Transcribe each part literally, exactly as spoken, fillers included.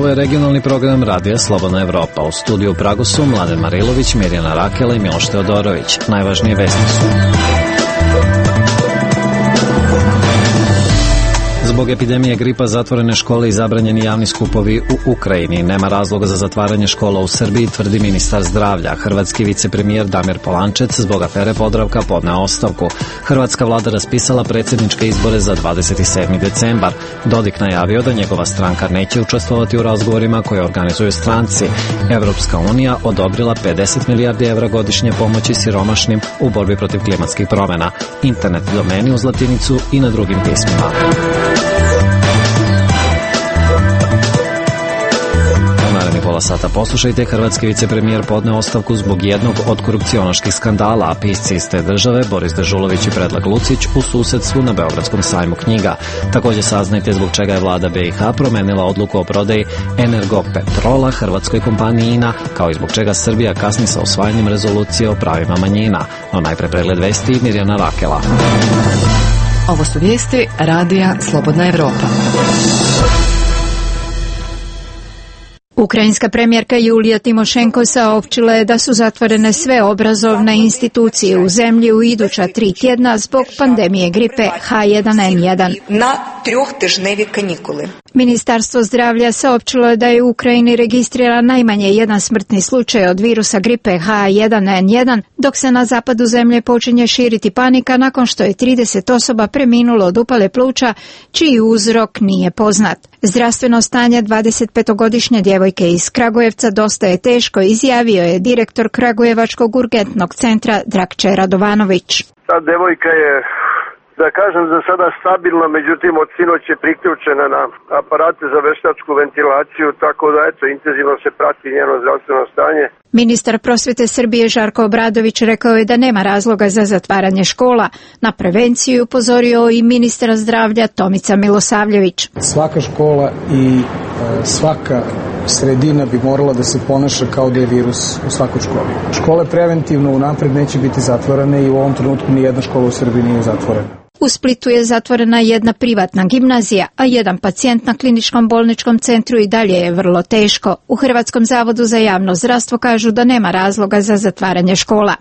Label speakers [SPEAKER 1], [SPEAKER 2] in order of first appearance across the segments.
[SPEAKER 1] Ovo je regionalni program Radija Slobodna Evropa. U studiju u Pragu su Mladen Marilović, Mirjana Rakela i Miloš Teodorović. Najvažnije vesti su: zbog epidemije gripa zatvorene škole i zabranjeni javni skupovi u Ukrajini. Nema razloga za zatvaranje škola u Srbiji, tvrdi ministar zdravlja. Hrvatski vicepremijer Damir Polančec zbog afere Podravka podneo ostavku. Hrvatska vlada raspisala predsjedničke izbore za dvadeset sedmi decembar. Dodik najavio da njegova stranka neće učestvovati u razgovorima koje organizuju stranci. Evropska unija odobrila pedeset milijardi evra godišnje pomoći siromašnim u borbi protiv klimatskih promjena. Internet domeni uz latinicu i na drugim pismima. Pola sata poslušajte, hrvatski vicepremijer podneo ostavku zbog jednog od korupcionaških skandala, a pisci iz te države, Boris Dežulović i Predrag Lucić, u susjedstvu na Beogradskom sajmu knjiga. Također saznajte zbog čega je vlada B i H promenila odluku o prodaji Energopetrola hrvatskoj kompaniji I N A, kao i zbog čega Srbija kasni sa usvajanjem rezolucije o pravima manjina. No najpre pregled vesti, Mirjana Rakela.
[SPEAKER 2] Ovo su vijesti Radija Slobodna Evropa. Ukrajinska premijerka Julija Timošenko saopćila je da su zatvorene sve obrazovne institucije u zemlji u iduća tri tjedna zbog pandemije gripe H jedan N jedan.
[SPEAKER 3] Na trohtижневі канікули.
[SPEAKER 2] Ministarstvo zdravlja saopćilo je da je u Ukrajini registriran najmanje jedan smrtni slučaj od virusa gripe H jedan N jedan, dok se na zapadu zemlje počinje širiti panika nakon što je trideset osoba preminulo od upale pluća, čiji uzrok nije poznat. Zdravstveno stanje dvadesetpetogodišnje djevojke iz Kragujevca dosta je teško, izjavio je direktor Kragujevačkog urgentnog centra Dragče Radovanović.
[SPEAKER 4] Ta devojka je, da kažem, za sada stabilna, međutim od sinoć je priključena na aparate za veštačku ventilaciju, tako da eto, intenzivno se prati njeno zdravstveno stanje.
[SPEAKER 2] Ministar prosvjete Srbije Žarko Obradović rekao je da nema razloga za zatvaranje škola. Na prevenciju upozorio i ministar zdravlja Tomica Milosavljević.
[SPEAKER 5] Svaka škola i e, svaka sredina bi morala da se ponaša kao da je virus u svakoj školi. Škole preventivno unapred neće biti zatvorene i u ovom trenutku ni jedna škola u Srbiji nije zatvorena.
[SPEAKER 2] U Splitu je zatvorena jedna privatna gimnazija, a jedan pacijent na kliničkom bolničkom centru i dalje je vrlo teško. U Hrvatskom zavodu za javno zdravstvo kažu da nema razloga za zatvaranje škola.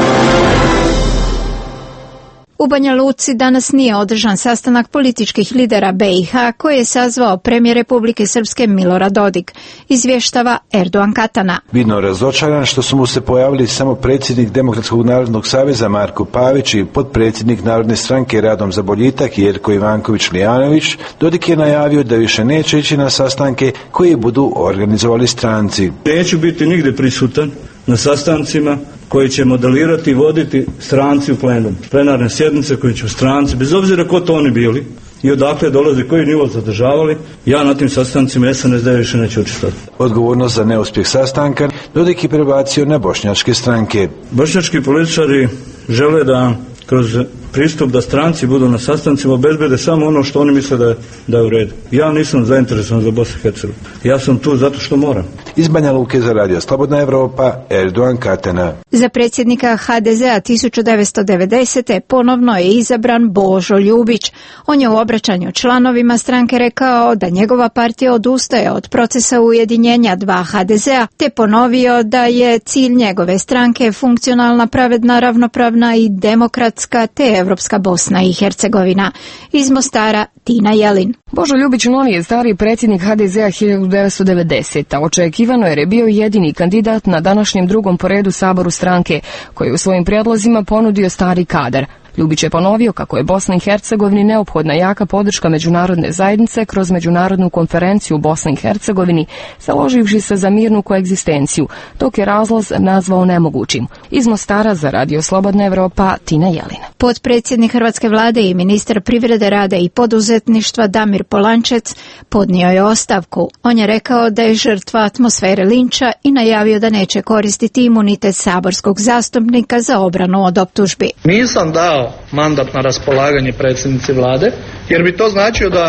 [SPEAKER 2] U Banja Luci danas nije održan sastanak političkih lidera B i H koji je sazvao premijer Republike Srpske Milorad Dodik, izvještava Erdogan Katana.
[SPEAKER 6] Vidno razočaran što su mu se pojavili samo predsjednik Demokratskog narodnog saveza Marko Pavić i potpredsjednik Narodne stranke Radom za boljitak Jerko Ivanković Lijanović, Dodik je najavio da više neće ići na sastanke koje budu organizovali stranci.
[SPEAKER 7] Neću biti nigdje prisutan na sastancima koji će modelirati i voditi stranci u plenum. Plenarne sjednice koje će u stranci, bez obzira ko to oni bili i odakle dolaze, koji nivo zadržavali, ja na tim sastancima S N S D više neću učestvovati.
[SPEAKER 6] Odgovornost za neuspjeh sastanka Dodik je prebacio na bošnjačke stranke.
[SPEAKER 7] Bošnjački političari žele da kroz pristup da stranci budu na sastancima obezbede samo ono što oni misle da je, da je u redu. Ja nisam zainteresovan za Bosnu i Hercegovinu. Ja sam tu zato što moram.
[SPEAKER 6] Iz Banja Luke za Radio Slobodna Evropa, Erdogan Katana.
[SPEAKER 2] Za predsjednika H D Z-a tisuću devetsto devedesete. ponovno je izabran Božo Ljubić. On je u obraćanju članovima stranke rekao da njegova partija odustaje od procesa ujedinjenja dva H D Z-a, te ponovio da je cilj njegove stranke funkcionalna, pravedna, ravnopravna i demokratska te Evropska Bosna i Hercegovina. Iz Mostara Tina Jelin.
[SPEAKER 8] Božo Ljubić novi je stari predsjednik H D Z-a hiljadu devetsto devedesete. Očekivano jer je bio jedini kandidat na današnjem drugom po redu saboru stranke, koji u svojim prijedlozima ponudio stari kadar. Ljubić je ponovio kako je Bosni i Hercegovini neophodna jaka podrška međunarodne zajednice kroz međunarodnu konferenciju u Bosni i Hercegovini, založivši se za mirnu koegzistenciju, dok je razlaz nazvao nemogućim. Iz Mostara za Radio Slobodna Evropa, Tina Jelina.
[SPEAKER 2] Potpredsjednik Hrvatske vlade i ministar privrede, rada i poduzetništva Damir Polančec podnio je ostavku. On je rekao da je žrtva atmosfere linča i najavio da neće koristiti imunitet saborskog zastupnika za obranu od optužbi.
[SPEAKER 9] Nisam dao mandat na raspolaganje predsjednici vlade, jer bi to značio da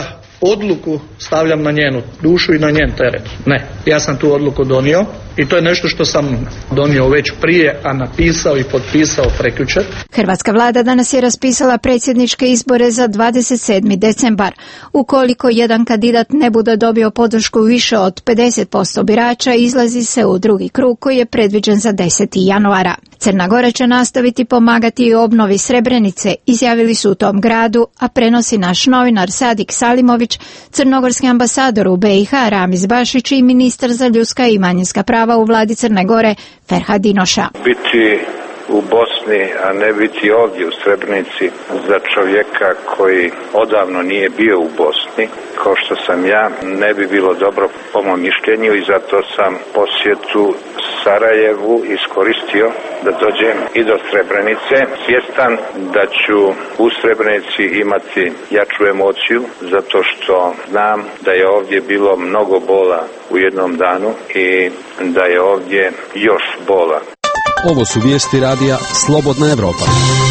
[SPEAKER 9] odluku stavljam na njenu dušu i na njen teret. Ne, ja sam tu odluku donio i to je nešto što sam donio već prije, a napisao i potpisao prekjučer.
[SPEAKER 2] Hrvatska vlada danas je raspisala predsjedničke izbore za dvadeset sedmi decembar. Ukoliko jedan kandidat ne bude dobio podršku više od pedeset posto birača, izlazi se u drugi krug koji je predviđen za deseti januara. Crna Gora će nastaviti pomagati u obnovi Srebrenice, izjavili su u tom gradu, a prenosi naš novinar Sadik Salimović, crnogorski ambasador u be i ha Ramiz Bašić i ministar za ljudska i manjinska prava u vladi Crne Gore Ferhat Dinoša.
[SPEAKER 10] Biti u Bosni, a ne biti ovdje u Srebrenici za čovjeka koji odavno nije bio u Bosni, kao što sam ja, ne bi bilo dobro po mom mišljenju i zato sam posjetu Sarajevu iskoristio da dođem i do Srebrenice, svjestan da ću u Srebrenici imati jaču emociju, zato što znam da je ovdje bilo mnogo bola u jednom danu i da je ovdje još bola.
[SPEAKER 11] Ovo su vijesti radija Slobodna Evropa.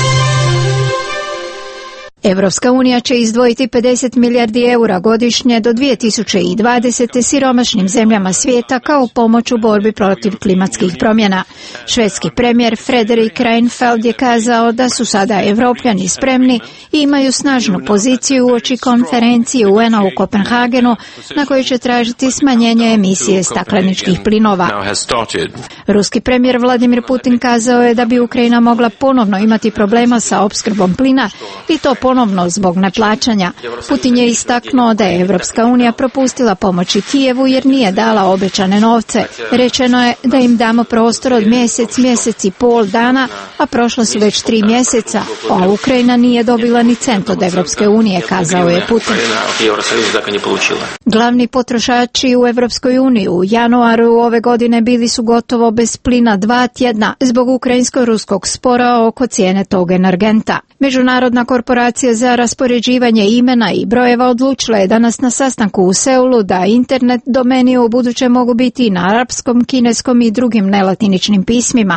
[SPEAKER 2] Evropska unija će izdvojiti pedeset milijardi eura godišnje do dvije tisuće dvadesete siromašnim zemljama svijeta kao pomoć u borbi protiv klimatskih promjena. Švedski premijer Frederik Reinfeldt je kazao da su sada Evropljani spremni i imaju snažnu poziciju uoči konferencije u en a u Kopenhagenu na kojoj će tražiti smanjenje emisije stakleničkih plinova. Ruski premijer Vladimir Putin kazao je da bi Ukrajina mogla ponovno imati problema sa opskrbom plina i to ponovno zbog neplaćanja. Putin je istaknuo da je Evropska unija propustila pomoći Kijevu jer nije dala obećane novce. Rečeno je da im damo prostor od mjesec, mjesec i pol dana, a prošlo su već tri mjeseca, a Ukrajina nije dobila ni cent od Evropske unije, kazao je Putin. Glavni potrošači u Evropskoj uniji u januaru ove godine bili su gotovo bez plina dva tjedna zbog ukrajinsko-ruskog spora oko cijene tog energenta. Međunarodna korporacija za raspoređivanje imena i brojeva odlučila je danas na sastanku u Seulu da internet domeni u buduće mogu biti i na arapskom, kineskom i drugim nelatiničnim pismima.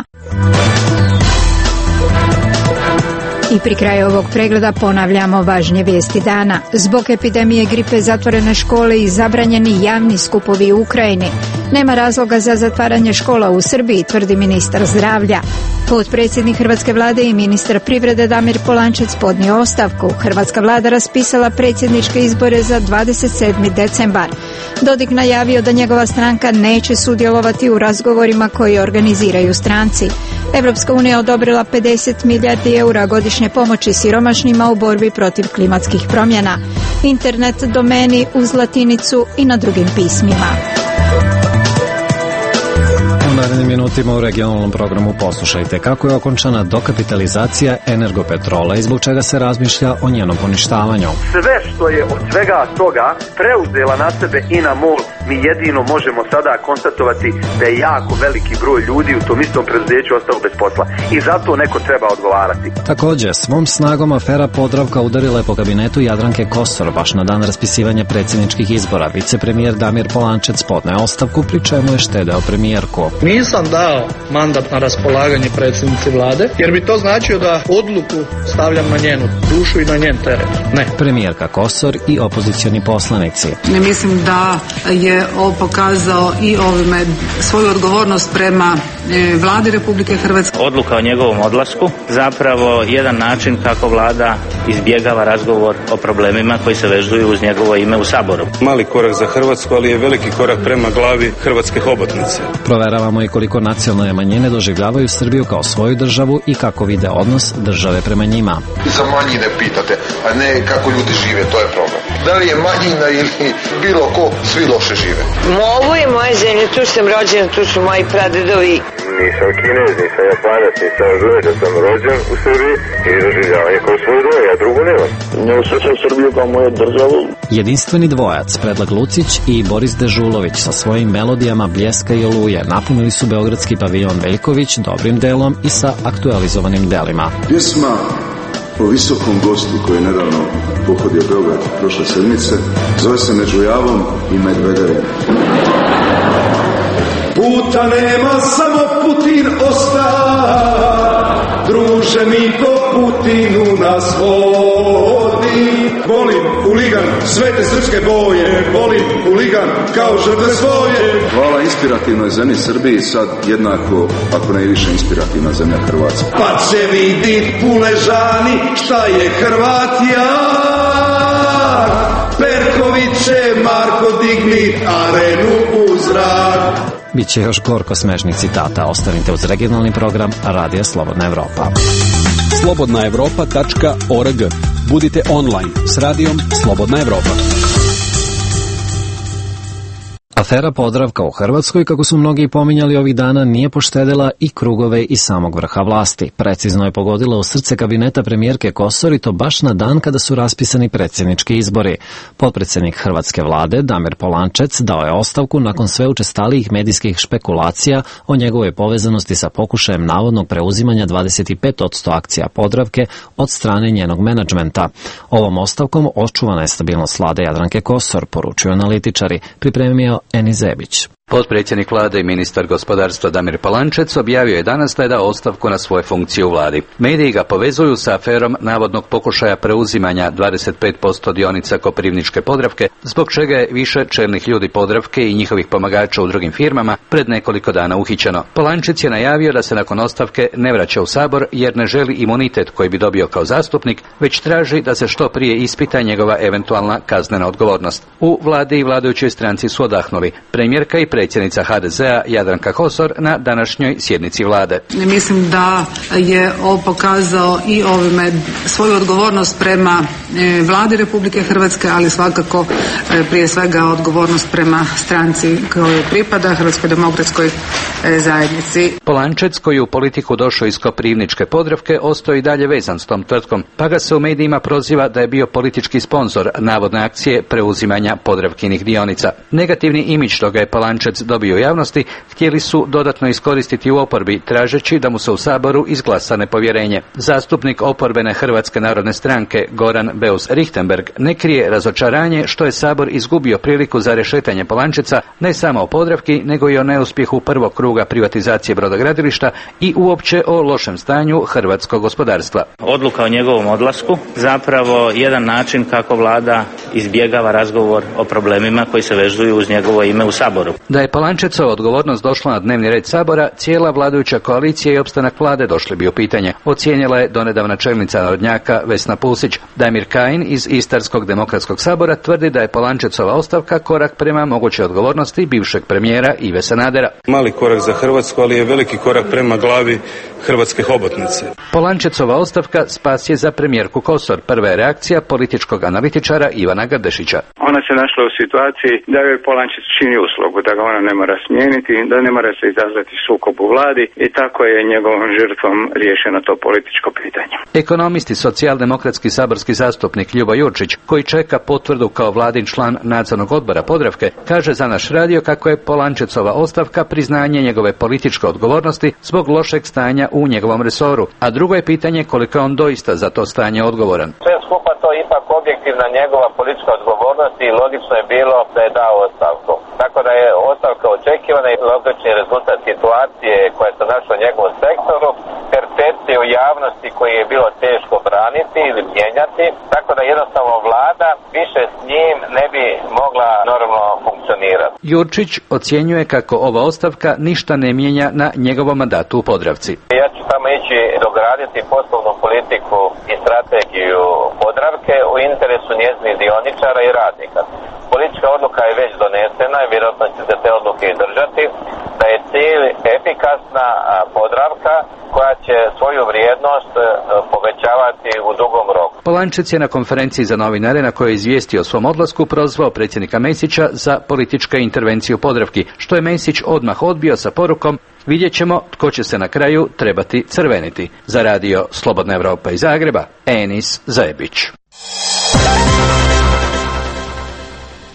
[SPEAKER 2] I pri kraju ovog pregleda ponavljamo važnije vijesti dana. Zbog epidemije gripe zatvorene škole i zabranjeni javni skupovi u Ukrajini. Nema razloga za zatvaranje škola u Srbiji, tvrdi ministar zdravlja. Potpredsjednik Hrvatske vlade i ministar privrede Damir Polančec podnio ostavku. Hrvatska vlada raspisala predsjedničke izbore za dvadeset sedmi decembar. Dodik najavio da njegova stranka neće sudjelovati u razgovorima koji organiziraju stranci. Evropska unija odobrila pedeset milijardi eura godišnje pomoći siromašnima u borbi protiv klimatskih promjena. Internet domeni uz latinicu i na drugim pismima.
[SPEAKER 1] U narednim minutima u regionalnom programu poslušajte kako je okončana dokapitalizacija Energopetrola i zbog čega se razmišlja o njenom poništavanju.
[SPEAKER 4] Sve što je od svega toga preuzela na sebe INA MOL, mi jedino možemo sada konstatovati da je jako veliki broj ljudi u tom istom preduzeću ostao bez posla i zato neko treba odgovarati.
[SPEAKER 1] Također, svom snagom afera Podravka udarila je po kabinetu Jadranke Kosor baš na dan raspisivanja predsjedničkih izbora. Vicepremijer Damir Polančec podneo ostavku, pri čemu je štedeo premijerku.
[SPEAKER 9] Nisam dao mandat na raspolaganje predsjednici vlade, jer bi to značio da odluku stavljam na njenu dušu i na njen teret. Ne.
[SPEAKER 1] Premijerka Kosor i opozicioni poslanici.
[SPEAKER 12] Ne mislim da je on pokazao i ovime svoju odgovornost prema vladi Republike Hrvatske.
[SPEAKER 13] Odluka o njegovom odlasku zapravo jedan način kako vlada izbjegava razgovor o problemima koji se vezuju uz njegovo ime u Saboru.
[SPEAKER 14] Mali korak za Hrvatsku, ali je veliki korak prema glavi hrvatske hobotnice.
[SPEAKER 1] Proveravamo i koliko nacionalne manjine doživljavaju Srbiju kao svoju državu i kako vide odnos države prema njima.
[SPEAKER 15] Za manjine pitate, a ne kako ljudi žive, to je problem. Da li je manjina ili bilo ko, svi loše žive.
[SPEAKER 16] Ovo je moja zemlja, tu sam rođen, tu su moji pradedovi.
[SPEAKER 17] Nisam Kinez, nisam Japanac, nisam razumiješ da sam rođen u Srbiji i doživljavam je kao svoju državu, ja drugu nemam.
[SPEAKER 18] Ne osjećam Srbiju kao moju državu.
[SPEAKER 1] Jedinstveni dvojac Predrag Lucić i Boris Dežulović sa svojim melodijama Bljeska i Oluje napunili su beogradski paviljon Veljković dobrim delom i sa aktualizovanim delima.
[SPEAKER 19] Pjesma o visokom gostu koji je nedavno pohodio Beograd prošle sedmice zove se Među javom i Medvedejem.
[SPEAKER 20] Puta nema, samo Putin osta, druže mi ko Putinu nas vodi. volim huligan, sve te srpske boje, volim huligan kao žrtve svoje.
[SPEAKER 19] Hvala inspirativnoj zemlji Srbiji, sad jednako, ako ne i više, inspirativna zemlja Hrvatska.
[SPEAKER 20] Pa će vidit puležani šta je Hrvatija. Perković će Marko dignit arenu u zrak.
[SPEAKER 1] Biće još gorko smešnih citata. Ostanite uz regionalni program Radija Slobodna Evropa.
[SPEAKER 11] slobodna evropa tačka org. Budite online s radijom Slobodna Evropa.
[SPEAKER 1] Afera Podravka u Hrvatskoj, kako su mnogi pominjali ovih dana, nije poštedela i krugove iz samog vrha vlasti. Precizno je pogodila u srce kabineta premijerke Kosor, i to baš na dan kada su raspisani predsjednički izbori. Potpredsjednik hrvatske vlade, Damir Polančec, dao je ostavku nakon sve učestalijih medijskih špekulacija o njegovoj povezanosti sa pokušajem navodnog preuzimanja dvadeset pet posto akcija Podravke od strane njenog menadžmenta. Ovom ostavkom očuvana je stabilnost vlade Jadranke Kosor, poručuju analitičari, pripremio Eni Zebić.
[SPEAKER 21] Potpredsjednik vlade i ministar gospodarstva Damir Polančec objavio je danas da je dao ostavku na svoje funkcije u vladi. Mediji ga povezuju sa aferom navodnog pokušaja preuzimanja dvadeset pet posto dionica Koprivničke Podravke, zbog čega je više čelnih ljudi Podravke i njihovih pomagača u drugim firmama pred nekoliko dana uhićeno. Polančec je najavio da se nakon ostavke ne vraća u Sabor jer ne želi imunitet koji bi dobio kao zastupnik, već traži da se što prije ispita njegova eventualna kaznena odgovornost. U vladi i vladajućoj stranci su odahnuli. Premijerka i predsjednica ha de zea Jadranka Kosor na današnjoj sjednici vlade.
[SPEAKER 12] Mislim da je on pokazao i ovime svoju odgovornost prema vladi Republike Hrvatske, ali svakako prije svega odgovornost prema stranci kojoj pripada, Hrvatskoj demokratskoj zajednici.
[SPEAKER 21] Polančec, koji je u politiku došao iz Koprivničke Podravke, ostao i dalje vezan s tom tvrtkom, pa ga se u medijima proziva da je bio politički sponzor navodne akcije preuzimanja Podravkinih dionica. Negativni imidž što ga je Polančec dobio u javnosti htjeli su dodatno iskoristiti u oporbi, tražeći da mu se u Saboru izglasa nepovjerenje. Zastupnik oporbene Hrvatske narodne stranke Goran Beus Richembergh ne krije razočaranje što je Sabor izgubio priliku za rešetanje Polančeca ne samo o Podravki, nego i o neuspjehu prvog kruga privatizacije brodogradilišta i uopće o lošem stanju hrvatskog gospodarstva.
[SPEAKER 13] Odluka o njegovom odlasku zapravo jedan način kako vlada izbjegava razgovor o problemima koji se vezuju uz njegovo ime u Saboru.
[SPEAKER 21] Da je Polančecova odgovornost došla na dnevni red Sabora, cijela vladajuća koalicija i opstanak vlade došli bi u pitanje, ocijenila je donedavna čelnica narodnjaka Vesna Pusić. Damir Kajin iz Istarskog demokratskog sabora tvrdi da je Polančecova ostavka korak prema mogućoj odgovornosti bivšeg premijera Ive Sanadera.
[SPEAKER 14] Mali korak za Hrvatsku, ali je veliki korak prema glavi hrvatske hobotnice.
[SPEAKER 21] Polančecova ostavka spas je za premijerku Kosor. Prva je reakcija političkog analitičara Ivana Gardešića.
[SPEAKER 10] Ona se našla u situaciji da joj Polančec čini uslugu, da ga ona ne mora smijeniti, da ne mora se izazvati sukob u vladi, i tako je njegovom žrtvom riješeno to političko pitanje.
[SPEAKER 21] Ekonomist i socijaldemokratski saborski zastupnik Ljubo Jurčić, koji čeka potvrdu kao vladin član nadzornog odbora Podravke, kaže za naš radio kako je Polančecova ostavka priznanje njegove političke odgovornosti zbog lošeg stanja u njegovom resoru, a drugo je pitanje koliko je on doista za to stanje odgovoran.
[SPEAKER 22] Sve skupa to je ipak objektivna njegova politička odgovornost i logično je bilo da je dao ostavku. Tako da je ostavka očekivana i logični rezultat situacije koja se našla u njegovom sektoru, percepcije u javnosti koje je bilo teško braniti ili mijenjati, tako da jednostavno vlada više s njim ne bi mogla normalno funkcionirati.
[SPEAKER 21] Jurčić ocjenjuje kako ova ostavka ništa ne mijenja na njegovom mandatu u Podravci.
[SPEAKER 22] Ja ću samo ići dograditi poslovnu politiku i strategiju Podravke u interesu njezinih dioničara i radnika. Politička odluka je već donesena i vjerojatno će se te odluke i držati, da je cilj efikasna Podravka koja će svoju vrijednost povećavati u dugom roku.
[SPEAKER 21] Polančec je na konferenciji za novinare na kojoj je izvijestio o svom odlasku prozvao predsjednika Mesića za političke intervencije u Podravki, što je Mesić odmah odbio sa porukom: vidjet ćemo tko će se na kraju trebati crveniti. Za radio Slobodna Evropa iz Zagreba, Enis Zebić.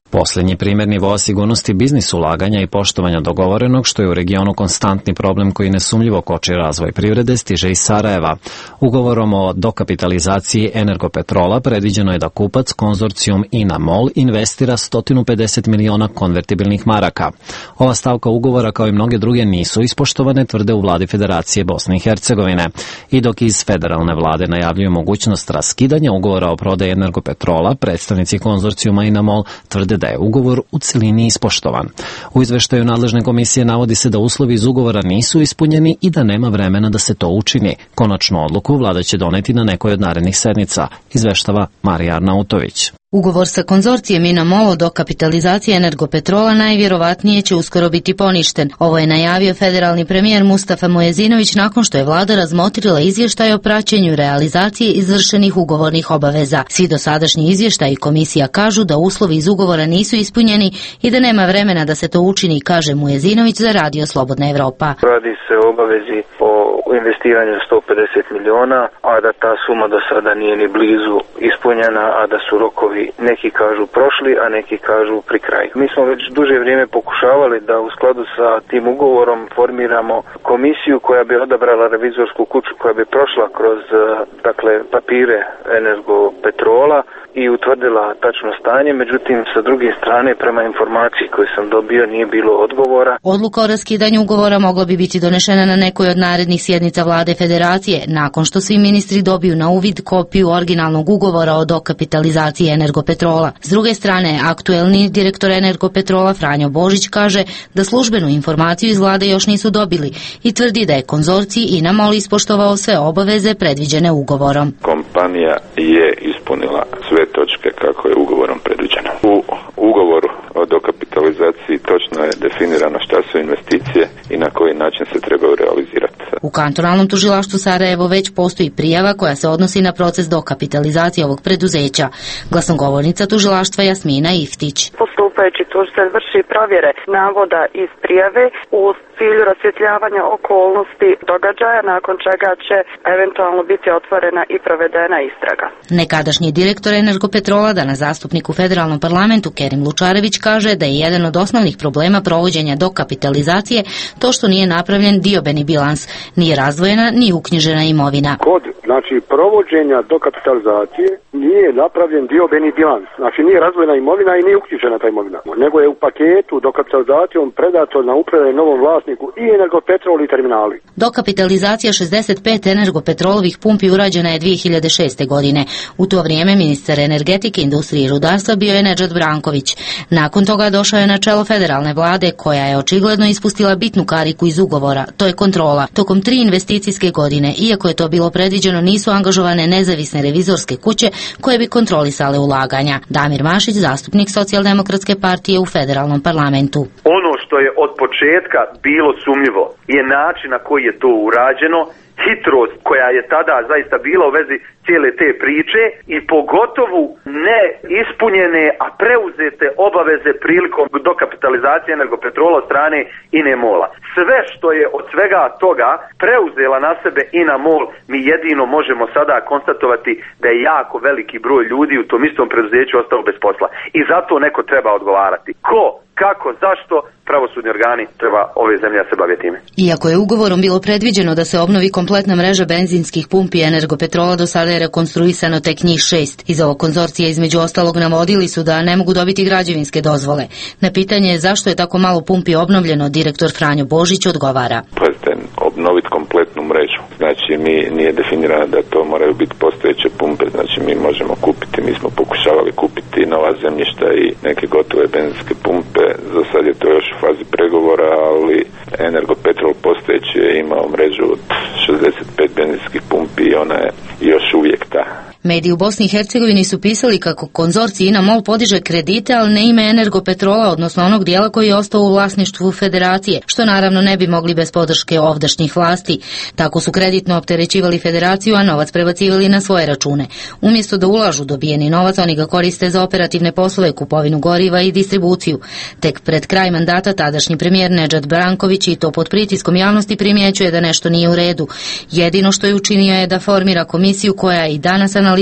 [SPEAKER 1] Posljednji primjer nivoa sigurnosti biznis ulaganja i poštovanja dogovorenog, što je u regionu konstantni problem koji nesumljivo koči razvoj privrede, stiže iz Sarajeva. Ugovorom o dokapitalizaciji Energopetrola predviđeno je da kupac konzorcijum INA-MOL investira sto pedeset miliona konvertibilnih maraka. Ova stavka ugovora, kao i mnoge druge, nisu ispoštovane, tvrde u vladi Federacije Bosne i Hercegovine. I dok iz federalne vlade najavljuju mogućnost raskidanja ugovora o prodaji Energopetrola, predstavnici konzorcijuma INA-MOL tvrde da je ugovor u celini ispoštovan. U izveštaju nadležne komisije navodi se da uslovi iz ugovora nisu ispunjeni i da nema vremena da se to učini. Konačnu odluku vlada će doneti na nekoj od narednih sednica, izveštava Marija Arnautović.
[SPEAKER 3] Ugovor sa konzorcijem INA-MOL o dokapitalizaciji Energopetrola najvjerovatnije će uskoro biti poništen. Ovo je najavio federalni premijer Mustafa Mujezinović nakon što je vlada razmotrila izvještaj o praćenju realizacije izvršenih ugovornih obaveza. Svi dosadašnji izvještaji komisija kažu da uslovi iz ugovora nisu ispunjeni i da nema vremena da se to učini, kaže Mujezinović za Radio Slobodna Evropa.
[SPEAKER 5] Radi se o obavezi o investiranju sto pedeset miliona, a da ta suma do sada nije ni blizu ispunjena, a da su rokovi neki kažu prošli, a neki kažu pri kraju. Mi smo već duže vrijeme pokušavali da u skladu sa tim ugovorom formiramo komisiju koja bi odabrala revizorsku kuću koja bi prošla kroz dakle papire Energopetrola i utvrdila tačno stanje, međutim sa druge strane prema informaciji koju sam dobio nije bilo odgovora.
[SPEAKER 3] Odluka o raskidanju ugovora mogla bi biti donešena na nekoj od narednih sjednica vlade Federacije, nakon što svi ministri dobiju na uvid kopiju originalnog ugovora o dokapitalizaciji Energopetrola. S druge strane, aktuelni direktor Energopetrola Franjo Božić kaže da službenu informaciju iz vlade još nisu dobili i tvrdi da je konzorcij INA-MOL ispoštovao sve obaveze predviđene ugovorom.
[SPEAKER 10] Kompanija je ispunila sve točke kako je ugovorom predviđeno. U ugovoru o dokapitalizaciji točno je definirano šta su investicije i na koji način se trebaju realizirati.
[SPEAKER 3] U kantonalnom tužilaštvu Sarajevo već postoji prijava koja se odnosi na proces dokapitalizacije ovog preduzeća. Glasnogovornica tužilaštva Jasmina Iftić.
[SPEAKER 23] Postupajući tužitelj vrši provjere navoda iz prijave u cilju rasvjetljavanja okolnosti događaja, nakon čega će eventualno biti otvorena i provedena istraga.
[SPEAKER 3] Nekadašnji direktor Energopetrola, danas zastupnik u federalnom parlamentu Kerim Lučarević, kaže da je jedan od osnovnih problema provođenja dokapitalizacije to što nije napravljen diobeni bilans, nije razdvojena ni uknjižena imovina.
[SPEAKER 24] Kod znači provođenja dokapitalizacije nije napravljen diobeni bilans, znači nije razdvojena imovina i nije uknjižena ta imovina, nego je u paketu dokapitalizacijom predato na upravljanje novom vlasniku i Energopetrol i terminali.
[SPEAKER 3] Dokapitalizacija šezdeset pet Energopetrolovih pumpi urađena je dvije hiljade šeste. godine. U to vrijeme ministar energetike, industrije i rudarstva bio je Nedžad Branković. Nakon toga došao je na čelo federalne vlade koja je očigledno ispustila bitnu kariku iz ugovora, to je kontrola. Tokom tri investicijske godine, iako je to bilo predviđeno, nisu angažovane nezavisne revizorske kuće koje bi kontrolisale ulaganja. Damir Mašić, zastupnik Socijaldemokratske partije u federalnom parlamentu.
[SPEAKER 4] Ono što je od početka bilo sumnjivo je način na koji je to urađeno, hitrost koja je tada zaista bila u vezi cijele te priče i pogotovo ne ispunjene, a preuzete obaveze prilikom dokapitalizacije Energopetrola od strane INA-MOL-a. Sve što je od svega toga preuzela na sebe INA-MOL, mi jedino možemo sada konstatovati da je jako veliki broj ljudi u tom istom preduzeću ostao bez posla. I zato neko treba odgovarati. Ko? Kako, zašto, pravosudni organi treba ove zemlje da se bave time.
[SPEAKER 3] Iako je ugovorom bilo predviđeno da se obnovi kompletna mreža benzinskih pumpi Energopetrola, do sada je rekonstruisano tek njih šest. Iz ovog konzorcija između ostalog navodili su da ne mogu dobiti građevinske dozvole. Na pitanje zašto je tako malo pumpi obnovljeno, direktor Franjo Božić odgovara.
[SPEAKER 10] Pazite, obnoviti kompletnu mrežu. Znači mi nije definirano da to moraju biti postojeće pumpe, znači mi možemo kupiti, mi smo pokušavali kupiti nova zemljišta i neke gotove benzinske pumpe. Za sad je to još u fazi pregovora, ali Energopetrol postojeći je imao mrežu od šezdeset pet benzinskih pumpi i ona je još uvijek ta.
[SPEAKER 3] Mediji u Bosni i Hercegovini su pisali kako konzorcij INA-MOL podiže kredite, ali ne ime Energopetrola, odnosno onog dijela koji je ostao u vlasništvu federacije, što naravno ne bi mogli bez podrške ovdašnjih vlasti. Tako su kreditno opterećivali federaciju, a novac prebacivali na svoje račune. Umjesto da ulažu dobijeni novac, oni ga koriste za operativne poslove, kupovinu goriva i distribuciju. Tek pred kraj mandata tadašnji premijer Nedžad Branković, i to pod pritiskom javnosti, primjećuje da nešto nije u redu. Jedino što je učinio je da formira komisiju koja i danas analizira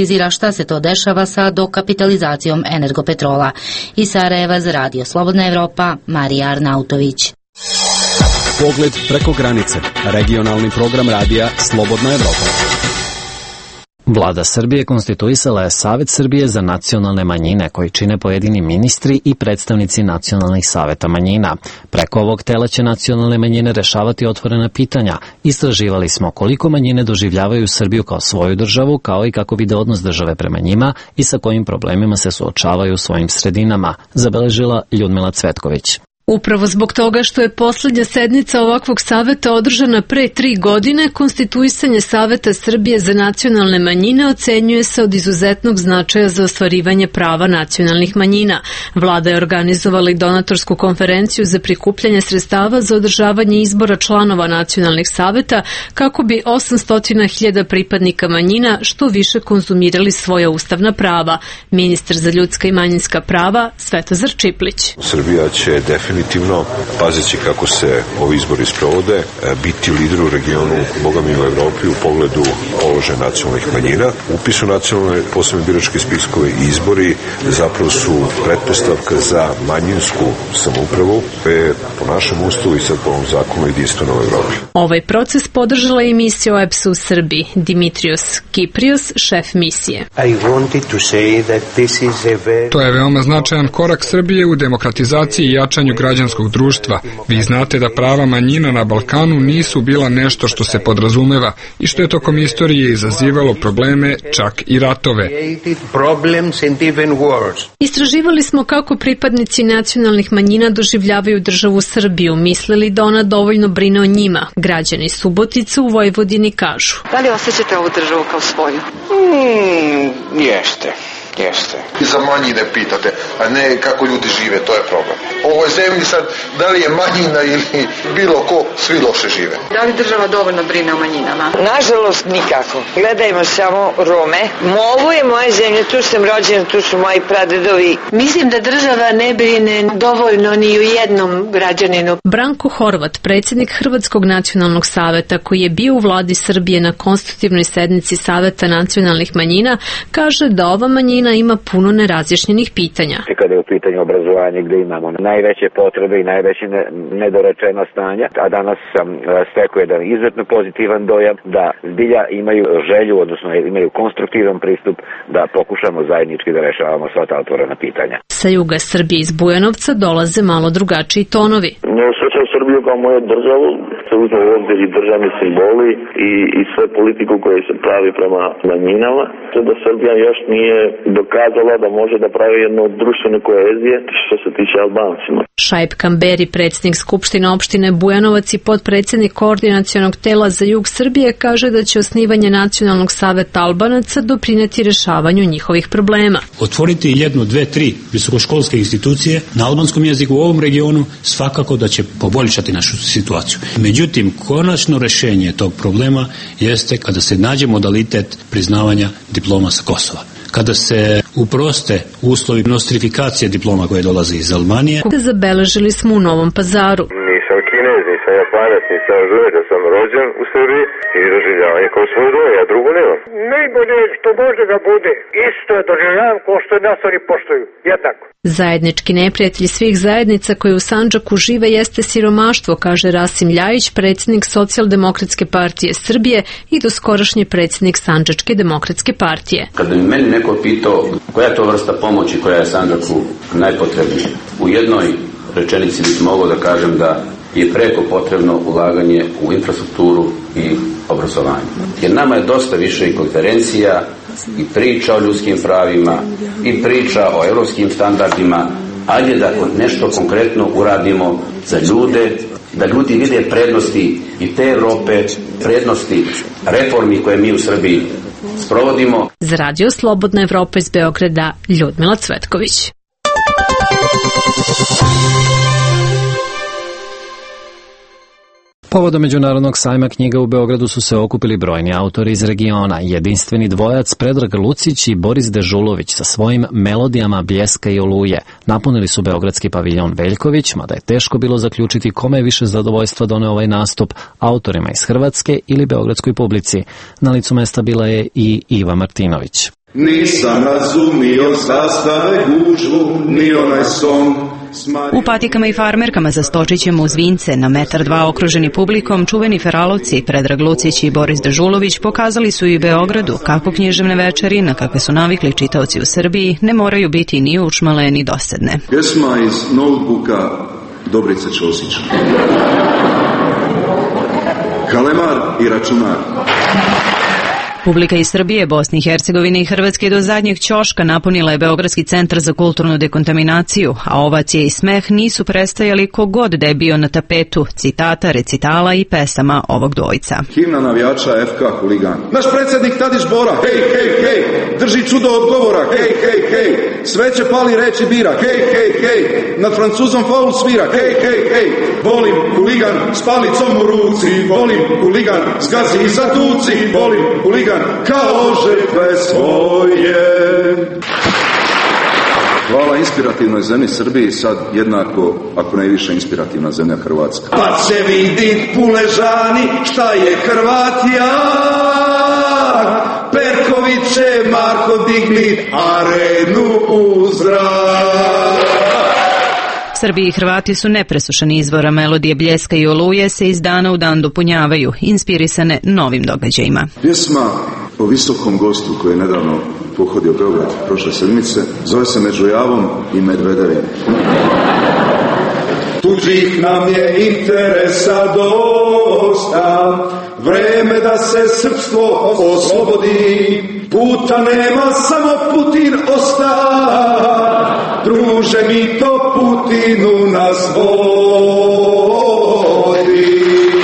[SPEAKER 3] analizira šta se to dešava sa dokapitalizacijom Energopetrola. Iz Sarajeva za Radio Slobodna Evropa, Marija Arnautović.
[SPEAKER 11] Pogled preko granice. Regionalni program radija Slobodna Evropa.
[SPEAKER 1] Vlada Srbije konstituisala je Savet Srbije za nacionalne manjine koji čine pojedini ministri i predstavnici nacionalnih saveta manjina. Preko ovog tela će nacionalne manjine rešavati otvorena pitanja. Istraživali smo koliko manjine doživljavaju Srbiju kao svoju državu, kao i kako vide odnos države prema njima i sa kojim problemima se suočavaju u svojim sredinama, zabeležila Ljudmila Cvetković.
[SPEAKER 2] Upravo zbog toga što je poslednja sednica ovakvog saveta održana pre tri godine, konstituisanje Saveta Srbije za nacionalne manjine ocenjuje se od izuzetnog značaja za ostvarivanje prava nacionalnih manjina. Vlada je organizovala i donatorsku konferenciju za prikupljanje sredstava za održavanje izbora članova nacionalnih saveta kako bi osamsto hiljada pripadnika manjina što više konzumirali svoja ustavna prava. Ministar za ljudska i manjinska prava Svetozar Čiplić.
[SPEAKER 6] Srbija će definitivno definitivno, pazeći kako se ovi izbori sprovode, biti lider u regionu, boga mi u Evropi, u pogledu položaja nacionalnih manjina. Upis u nacionalne posebne biračke spiskove i izbori zapravo su pretpostavka za manjinsku samoupravu, je po našem ustavu i sad po ovom zakonu jedinstveno u Evropi.
[SPEAKER 2] Ovaj proces podržala je misija O E B S-a u Srbiji. Dimitrios Kiprios, šef misije.
[SPEAKER 7] To je veoma značajan korak Srbije u demokratizaciji i jačanju građanskog društva. Vi znate da prava manjina na Balkanu nisu bila nešto što se podrazumeva i što je tokom istorije izazivalo probleme, čak i ratove.
[SPEAKER 2] Istraživali smo kako pripadnici nacionalnih manjina doživljavaju državu Srbiju, mislili da ona dovoljno brine o njima. Građani Subotice u Vojvodini kažu.
[SPEAKER 8] Da li osjećate ovu državu kao svoju?
[SPEAKER 15] Mm, jeste. Jeste. I za manjine pitate, a ne kako ljudi žive, to je problem. U ovoj zemlji sad, da li je manjina ili bilo ko, svi loše žive.
[SPEAKER 8] Da li država dovoljno brine o manjinama?
[SPEAKER 16] Nažalost, nikako. Gledajmo samo Rome. Ovo je moja zemlja, tu sam rođena, tu su moji pradedovi.
[SPEAKER 8] Mislim da država ne brine dovoljno ni u jednom građaninu.
[SPEAKER 2] Branko Horvat, predsjednik Hrvatskog nacionalnog saveta, koji je bio u vladi Srbije na konstitutivnoj sednici Saveta nacionalnih manjina, kaže da ova manjina ima puno nerazjašnjenih pitanja.
[SPEAKER 25] Kada je u pitanju obrazovanje gdje imamo najveće potrebe i najveće nedorečena stanja, a danas sam stekao jedan izuzetno pozitivan dojam da zbilja imaju želju, odnosno imaju konstruktivan pristup da pokušamo zajednički da rešavamo sva ta otvorena pitanja.
[SPEAKER 2] Sa juga Srbije iz Bujanovca dolaze malo drugačiji tonovi.
[SPEAKER 18] Ne osjećam Srbiju kao moju državu, se uzme u obzir i državni simboli i, i sve politiku koja se pravi prema manjinama, to da Srbija još nije dokazala da može da pravi jednu društvenu koezije što se tiče Albancima.
[SPEAKER 2] Šaip Kamberi, predsjednik Skupštine opštine Bujanovac i potpredsjednik koordinacionog tela za jug Srbije, kaže da će osnivanje Nacionalnog saveta Albanaca doprineti rešavanju njihovih problema.
[SPEAKER 26] Otvoriti jednu, dve, tri visokoškolske institucije na albanskom jeziku u ovom regionu svakako da će poboljšati našu situaciju. Međutim, konačno rešenje tog problema jeste kada se nađe modalitet priznavanja diploma sa Kosova. Kada se uproste uslovi nostrifikacije diploma koje dolaze iz Albanije.
[SPEAKER 2] Zabeležili smo u Novom Pazaru.
[SPEAKER 17] Nisam Kinez, nisam Japanac, nisam Žuje, da sam rođen u Srbiji i doživljavanje kao svoje doje, ja drugo nemam.
[SPEAKER 27] Najbolje što može da bude, isto je doživljavam kao što nas oni poštuju, ja tako.
[SPEAKER 2] Zajednički neprijatelj svih zajednica koje u Sandžaku žive jeste siromaštvo, kaže Rasim Ljajić, predsjednik Socijaldemokratske partije Srbije i doskorašnji predsjednik Sandžačke demokratske partije.
[SPEAKER 28] Kada mi meni neko pitao koja je to vrsta pomoći koja je Sandžaku najpotrebnija, u jednoj rečenici bih mogao da kažem da je preko potrebno ulaganje u infrastrukturu i obrazovanje. Jer nama je dosta više i konferencija, i priča o ljudskim pravima, i priča o europskim standardima. Ajde da nešto konkretno uradimo za ljude, da ljudi vide prednosti i te Europe, prednosti reformi koje mi u Srbiji sprovodimo.
[SPEAKER 2] Za Radio Slobodna Evropa iz Beograda, Ljudmila Cvetković.
[SPEAKER 1] Povodom Međunarodnog sajma knjiga u Beogradu su se okupili brojni autori iz regiona, jedinstveni dvojac Predrag Lucić i Boris Dežulović sa svojim melodijama Bljeska i Oluje. Napunili su beogradski paviljon Veljković, mada je teško bilo zaključiti kome je više zadovoljstva doneo ovaj nastup, autorima iz Hrvatske ili beogradskoj publici. Na licu mesta bila je i Iva Martinović.
[SPEAKER 9] Nisam razumio zastave gužvu, ni onaj son.
[SPEAKER 12] U patikama i farmerkama za Stočićem uz Vince, na metar dva okruženi publikom, čuveni feralovci Predrag Lucić i Boris Dežulović pokazali su i Beogradu kako književne večeri, na kakve su navikli čitaoci u Srbiji, ne moraju biti ni učmale ni dosadne.
[SPEAKER 9] Pjesma iz notebooka Dobrice Ćosić. Kalemar i računar.
[SPEAKER 12] Publika iz Srbije, Bosne i Hercegovine i Hrvatske do zadnjeg ćoška napunila je Beogradski centar za kulturnu dekontaminaciju, a ovacije i smeh nisu prestajali kogod da je bio na tapetu citata, recitala i pesama ovog dvojca.
[SPEAKER 9] Himna navijača F K Huligan. Naš predsjednik Tadić Bora, hej, hej, hej, drži čudo odgovora, hej, hej, hej, sveće pali reči bira, hej, hej, hej, nad Francuzom faul svira, hej, hej, hej, volim Huligan s palicom u ruci, volim Huligan zgazi i zatuci, volim Huligan kao žrtve svoje. Hvala inspirativnoj zemlji Srbiji, sad jednako, ako ne više, inspirativna zemlja Hrvatska. Pa će vidit Puležani šta je Hrvatija, Perkoviće, Marko digni arenu u zrak.
[SPEAKER 12] Srbi i Hrvati su nepresušani izvora melodije Bljeska i Oluje se iz dana u dan dopunjavaju, inspirisane novim događajima.
[SPEAKER 9] Pjesma o visokom gostu koji je nedavno pohodio Beograd prošle sedmice zove se Među javom i medvedevim. Tuđih nam je interesa dosta, vreme da se srpstvo oslobodi, puta nema, samo Putin osta, druže mi to Putinu nas vodi.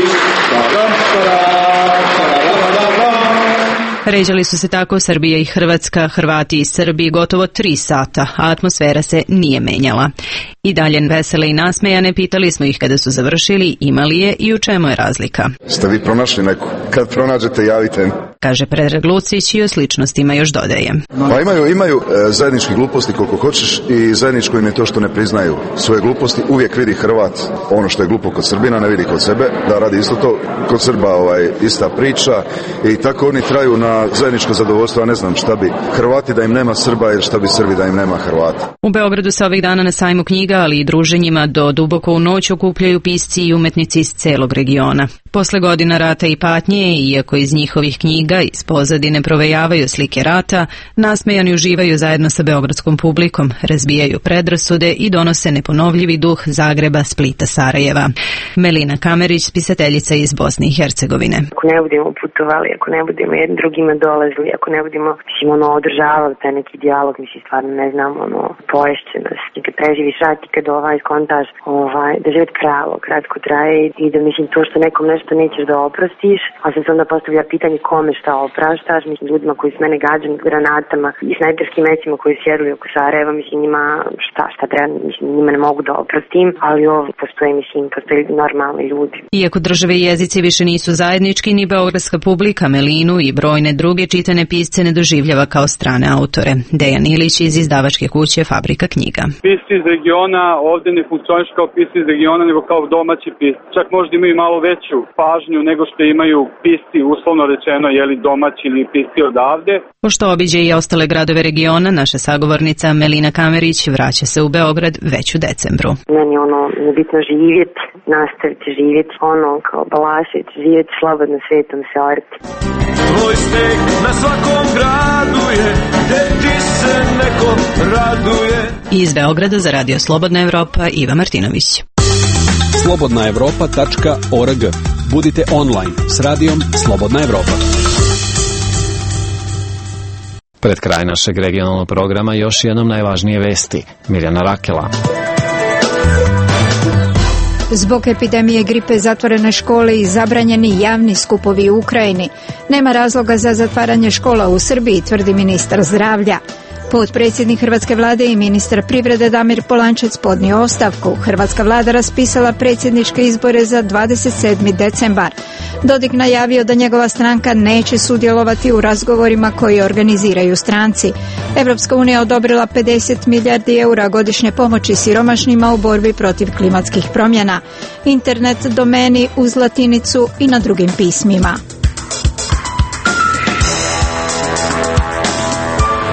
[SPEAKER 12] Ređali su se tako Srbija i Hrvatska, Hrvati i Srbi gotovo tri sata, a atmosfera se nije menjala. I dalje vesele i nasmejane, pitali smo ih kada su završili, imali je i u čemu je razlika.
[SPEAKER 9] Ste vi pronašli neku? Kad pronađete, javite mi.
[SPEAKER 12] Kaže Predrag Lucić i o sličnostima još dodaje.
[SPEAKER 9] Pa imaju, imaju e, zajednički gluposti koliko hoćeš i zajedničko im je to što ne priznaju svoje gluposti. Uvijek vidi Hrvat ono što je glupo kod Srbina, ne vidi kod sebe, da radi isto to kod Srba, ovaj, ista priča i tako oni traju na zajedničko zadovoljstvo, a ne znam šta bi Hrvati da im nema Srba ili šta bi Srbi da im nema Hrvata.
[SPEAKER 12] U Beogradu se ovih dana na sajmu knjiga, ali i druženjima do duboko u noć okupljaju pisci i umetnici iz celog regiona. Posle godina rata i patnje, iako iz njihovih knjiga iz pozadine provejavaju slike rata, nasmejani uživaju zajedno sa beogradskom publikom, razbijaju predrasude i donose neponovljivi duh Zagreba, Splita, Sarajeva. Melina Kamerić, pisateljica iz Bosne i Hercegovine.
[SPEAKER 13] Ako ne budemo putovali, ako ne budemo jednim drugima dolazili, ako ne budemo mislim, ono, održavali taj neki dijalog, mislim, stvarno ne znam, ono, poješće nas. I kad preživiš rat i kad ovaj skontaš, ovaj, da život pravo, kratko traje i da mislim to što nekom nešto nećeš da oprostiš, a sam se onda postavlja pitanje kome šta opraštaš, mislim, ljudima koji su mene gađani granatama i snajperskim mecima koji sjedili oko Sarajeva, mislim, njima šta, šta treba, mislim, njima ne mogu da oprostim, ali ovdje postoje, mislim, postoje normalni ljudi.
[SPEAKER 12] Iako države i jezici više nisu zajednički, ni beogradska publika Melinu i brojne druge čitane pisce ne doživljava kao strane autore. Dejan Ilić iz izdavačke kuće Fabrika knjiga.
[SPEAKER 14] Pisci iz regiona ovdje ne funkcioniš kao pisci iz regiona, nego kao domaći pisci. Čak možda imaju malo veću pažnju nego što imaju pisci, uslovno rečeno, jeli domaći ili pisci odavde.
[SPEAKER 12] Pošto obiđe i ostale gradove regiona, naša sagovornica Melina Kamerić vraća se u Beograd već u decembru.
[SPEAKER 13] Meni ono, nebitno živjeti, nastaviti živjeti, ono kao Balašević, živjeti slobodno svetom se orti.
[SPEAKER 19] Tvoj sneg na svakom gradu je, gde ti se neko raduje.
[SPEAKER 12] Iz Beograda za Radio Slobodna Evropa, Iva Martinović.
[SPEAKER 11] slobodna evropa tačka org. Budite online s radijom Slobodna Evropa.
[SPEAKER 1] Pred kraj našeg regionalnog programa još jednom najvažnije vesti. Mirjana Rakela.
[SPEAKER 20] Zbog epidemije gripe zatvorene škole i zabranjeni javni skupovi u Ukrajini. Nema razloga za zatvaranje škola u Srbiji, tvrdi ministar zdravlja. Potpredsjednik Hrvatske vlade i ministar privrede Damir Polančec podnio ostavku. Hrvatska vlada raspisala predsjedničke izbore za dvadeset sedmi decembar. Dodik najavio da njegova stranka neće sudjelovati u razgovorima koji organiziraju stranci. Evropska unija odobrila pedeset milijardi eura godišnje pomoći siromašnima u borbi protiv klimatskih promjena. Internet domeni uz latinicu i na drugim pismima.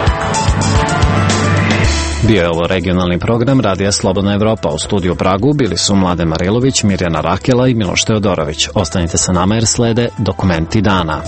[SPEAKER 1] Bio je ovo regionalni program Radija Slobodna Evropa. U studiju Pragu bili su Mladen Marilović, Mirjana Rakela i Miloš Teodorović. Ostanite sa nama jer slede Dokumenti dana.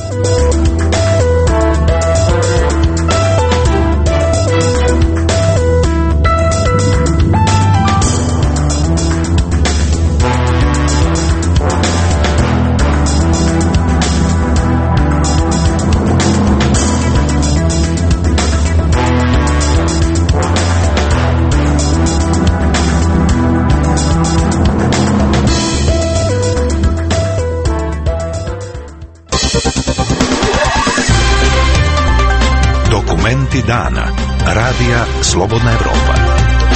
[SPEAKER 3] Dokumenti dana. Radija Slobodna Evropa.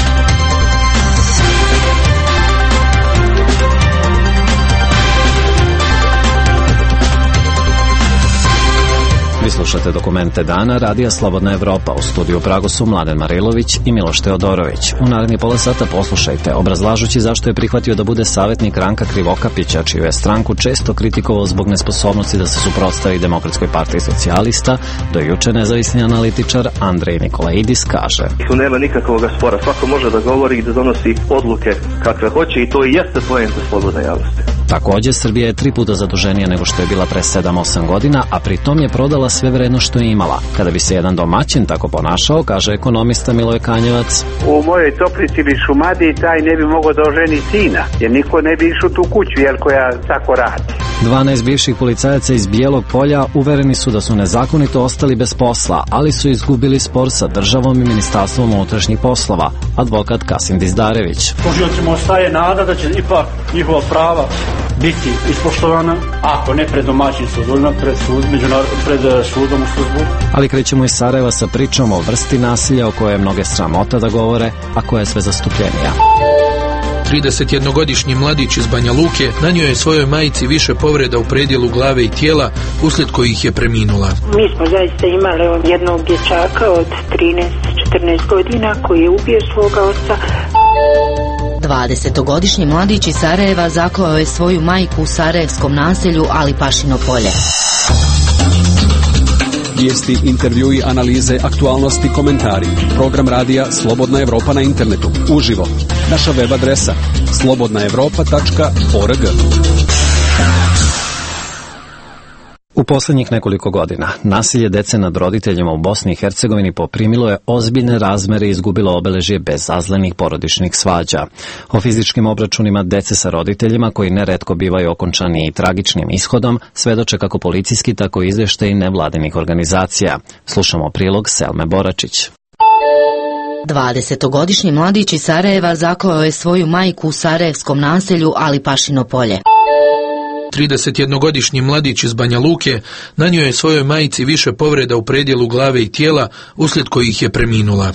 [SPEAKER 1] Vi slušate Dokumente dana Radija Slobodna Evropa. U studiju Pragu su Mladen Marilović i Miloš Teodorović. U naredni pola sata poslušajte, obrazlažući zašto je prihvatio da bude savjetnik Ranka Krivokapića, čiju je stranku često kritikovao zbog nesposobnosti da se suprotstavi Demokratskoj partiji socijalista, do juče nezavisni analitičar Andrej Nikolaidis kaže:
[SPEAKER 4] Tu nema nikakvog spora, svako može da govori i da donosi odluke kakve hoće i to i jeste poenta slobodne javnosti.
[SPEAKER 1] Također, Srbija je tri puta zaduženija nego što je bila pre sedam osam godina, a pritom je prodala sve vredno što je imala. Kada bi se jedan domaćin tako ponašao, kaže ekonomista Miloje Kanjevac:
[SPEAKER 5] u mojoj Toplici ili Šumadiji taj ne bi mogao da oženi sina, jer niko ne bi išao tu kuću, jer koja tako radi.
[SPEAKER 1] dvanaest bivših policajaca iz Bijelog Polja uvereni su da su nezakonito ostali bez posla, ali su izgubili spor sa državom i Ministarstvom unutrašnjih poslova. Advokat Kasim Dizdarević:
[SPEAKER 10] tužiocima ostaje nada da će ipak njihova prava biti ispoštovana, ako ne pred domaćim sudovima, pred, sud, pred sudom u službu.
[SPEAKER 1] Ali krećemo iz Sarajeva sa pričom o vrsti nasilja o kojoj je mnoge sramota da govore, a koja je sve zastupljenija.
[SPEAKER 21] tridesetjednogodišnji mladić iz Banja Luke nanio je svojoj majici više povreda u predjelu glave i tijela, uslijed kojih je preminula.
[SPEAKER 22] Mi smo zaista imali jednog dječaka od trinaest četrnaest godina koji je ubio svoga oca.
[SPEAKER 23] dvadesetogodišnji mladić iz Sarajeva zaklao je svoju majku u sarajevskom naselju Alipašino polje.
[SPEAKER 11] Vijesti, intervjui, analize, aktualnosti, komentari. Program radija Slobodna Evropa na internetu. Uživo. Naša web adresa slobodna evropa tačka org.
[SPEAKER 1] U posljednjih nekoliko godina nasilje dece nad roditeljima u Bosni i Hercegovini poprimilo je ozbiljne razmere i izgubilo obeležje bezazlenih porodičnih svađa. O fizičkim obračunima dece sa roditeljima, koji neretko bivaju okončani i tragičnim ishodom, svedoče kako policijski, tako i izvještaji nevladinih organizacija. Slušamo prilog Selme Boračić.
[SPEAKER 23] dvadesetogodišnji mladić iz Sarajeva zaklao je svoju majku u sarajevskom naselju Alipašino polje.
[SPEAKER 21] tridesetjednogodišnji mladić iz Banja Luke nanio je svojoj majici više povreda u predjelu glave i tijela, uslijed kojih je preminula.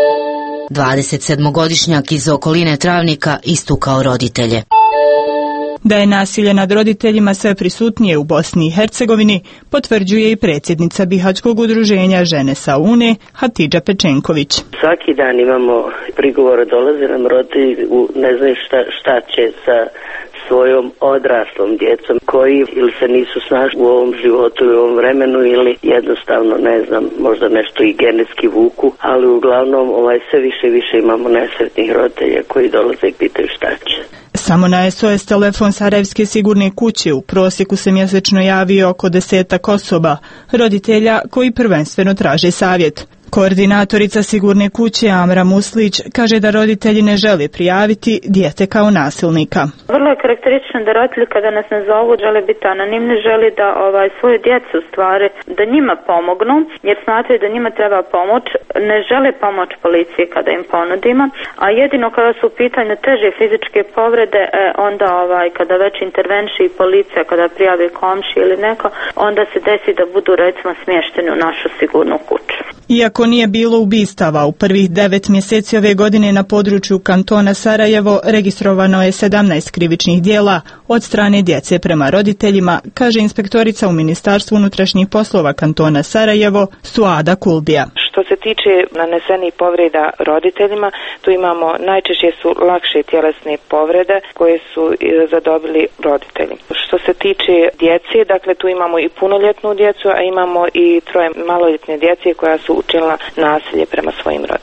[SPEAKER 23] dvadesetsedmogodišnjak iz okoline Travnika istukao roditelje.
[SPEAKER 24] Da je nasilje nad roditeljima sve prisutnije u Bosni i Hercegovini, potvrđuje i predsjednica Bihaćkog udruženja Žene sa UNE, Hatidža Pečenković.
[SPEAKER 29] Svaki dan imamo prigovore, dolaze nam roditelji, ne znaju šta, šta će sa svojom odraslom djecom koji ili se nisu snašli u ovom životu i u ovom vremenu ili jednostavno ne znam, možda nešto i genetski vuku, ali uglavnom ovaj, sve više i više imamo nesretnih roditelja koji dolaze i pitaju šta će.
[SPEAKER 24] Samo na S O S telefon Sarajevske sigurne kuće u prosjeku se mjesečno javi oko desetak osoba, roditelja koji prvenstveno traže savjet. Koordinatorica sigurne kuće Amra Muslić kaže da roditelji ne žele prijaviti dijete kao nasilnika.
[SPEAKER 30] Vrlo je karakteristično da roditelji kada nas ne zovu žele biti anonimni, želi da ovaj, svoje djecu stvari, da njima pomognu, jer smatraju da njima treba pomoć, ne žele pomoć policiji kada im ponudimo, a jedino kada su u pitanju teže fizičke povrede, e, onda ovaj, kada već intervenši i policija, kada prijavi komši ili neko, onda se desi da budu recimo smješteni u našu sigurnu kuću.
[SPEAKER 24] Iako nije bilo ubistava, u prvih devet mjeseci ove godine na području kantona Sarajevo registrovano je sedamnaest krivičnih dijela od strane djece prema roditeljima, kaže inspektorica u Ministarstvu unutrašnjih poslova kantona Sarajevo, Suada Kulbija.
[SPEAKER 31] Što se tiče nanesenih povreda roditeljima, tu imamo najčešće su lakše tjelesne povrede koje su zadobili roditelji. Što se tiče djece, dakle tu imamo i punoljetnu djecu, a imamo i troje maloljetne djece koja su učinila nasilje prema svojim roditeljima.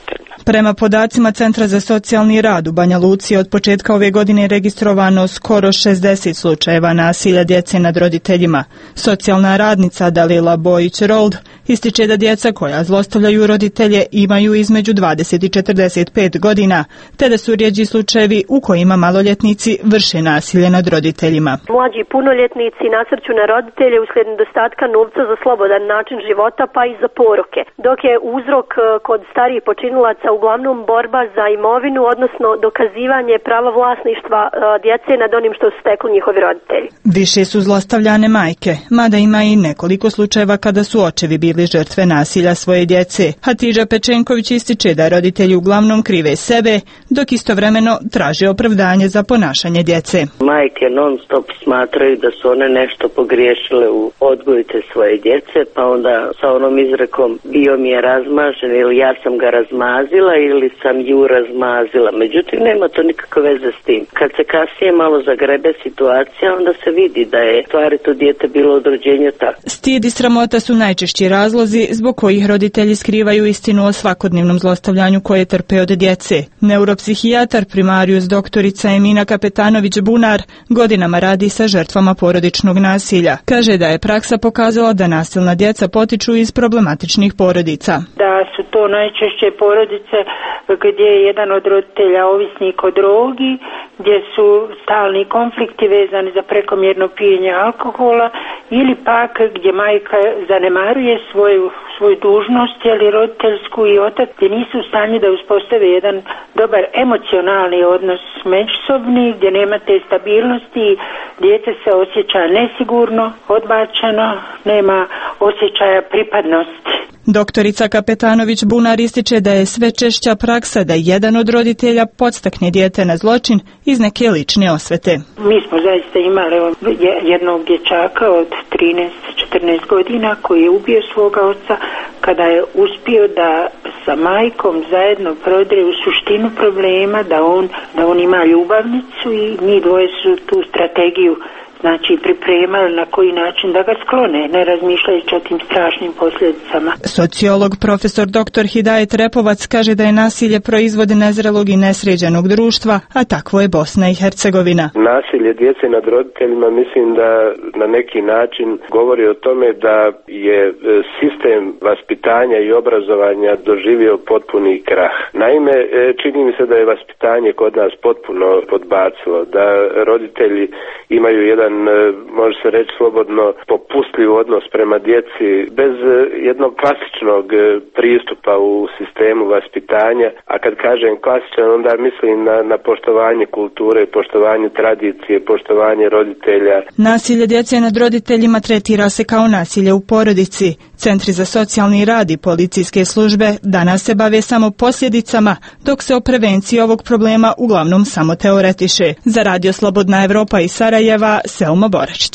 [SPEAKER 24] Prema podacima Centra za socijalni rad u Banja Luci od početka ove godine je registrovano skoro šezdeset slučajeva nasilja djece nad roditeljima. Socijalna radnica Dalila Bojić-Rold ističe da djeca koja zlostavljaju roditelje imaju između dvadeset i četrdeset pet godina, te da su rjeđi slučajevi u kojima maloljetnici vrše nasilje nad roditeljima.
[SPEAKER 6] Mlađi punoljetnici nasrću na roditelje uslijed nedostatka novca za slobodan način života pa i za poroke, dok je uzrok kod starijih počinilaca uglavnom borba za imovinu, odnosno dokazivanje prava vlasništva djece nad onim što su stekli njihovi roditelji.
[SPEAKER 24] Više su zlostavljane majke, mada ima i nekoliko slučajeva kada su očevi bili žrtve nasilja svoje djece. Hatidža Pečenković ističe da roditelji uglavnom krive sebe, dok istovremeno traže opravdanje za ponašanje djece.
[SPEAKER 29] Majke non stop smatraju da su one nešto pogriješile u odgoju te svoje djece, pa onda sa onom izrekom bio mi je razmažen ili ja sam ga razmazila ili sam ju razmazila. Međutim, nema to nikakve veze s tim. Kad se kasnije malo zagrebe situacija, onda se vidi da je stvari to dijete bilo od rođenja tako.
[SPEAKER 24] Stid i sramota su najčešći razlozi zbog kojih roditelji skrivaju istinu o svakodnevnom zlostavljanju koje trpe od djece. Neuropsihijatar primarius doktorica Emina Kapetanović-Bunar godinama radi sa žrtvama porodičnog nasilja. Kaže da je praksa pokazala da nasilna djeca potiču iz problematičnih porodica.
[SPEAKER 22] Da su to najčešće porodice gdje je jedan od roditelja ovisnik o drogi, gdje su stalni konflikti vezani za prekomjerno pijenje alkohola ili pak gdje majka zanemaruje svoju, svoju dužnost ili roditeljsku i otac gdje nisu u stanju da uspostave jedan dobar emocionalni odnos međusobni, gdje nema te stabilnosti, dijete se osjeća nesigurno, odbačeno, nema osjećaja pripadnosti.
[SPEAKER 24] Doktorica Kapetanović-Bunar ističe da je sve češća praksa da jedan od roditelja podstakne dijete na zločin iz neke lične osvete.
[SPEAKER 22] Mi smo zaista imali jednog dječaka od trinaest četrnaest godina koji je ubio svoga oca kada je uspio da sa majkom zajedno prodre u suštinu problema, da on, da on ima ljubavnicu i mi dvoje su tu strategiju znači pripremali na koji način da ga sklone, ne razmišljajući o tim strašnim posljedicama.
[SPEAKER 24] Sociolog profesor doktor Hidajet Repovac kaže da je nasilje proizvod nezrelog i nesređenog društva, a takvo je Bosna i Hercegovina.
[SPEAKER 7] Nasilje djece nad roditeljima mislim da na neki način govori o tome da je sistem vaspitanja i obrazovanja doživio potpuni krah. Naime, čini mi se da je vaspitanje kod nas potpuno podbacilo, da roditelji imaju jedan, može se reći slobodno, popustljiv odnos prema djeci bez jednog klasičnog pristupa u sistemu vaspitanja, a kad kažem klasičan onda mislim na, na poštovanje kulture, poštovanje tradicije, poštovanje roditelja.
[SPEAKER 24] Nasilje djece nad roditeljima tretira se kao nasilje u porodici. Centri za socijalni rad i policijske službe danas se bave samo posljedicama, dok se o prevenciji ovog problema uglavnom samo teoretiše. Za Radio Slobodna Evropa iz Sarajeva, Selma Boračić.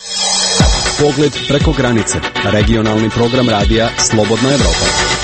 [SPEAKER 11] Pogled preko granice. Regionalni program radija Slobodna Evropa.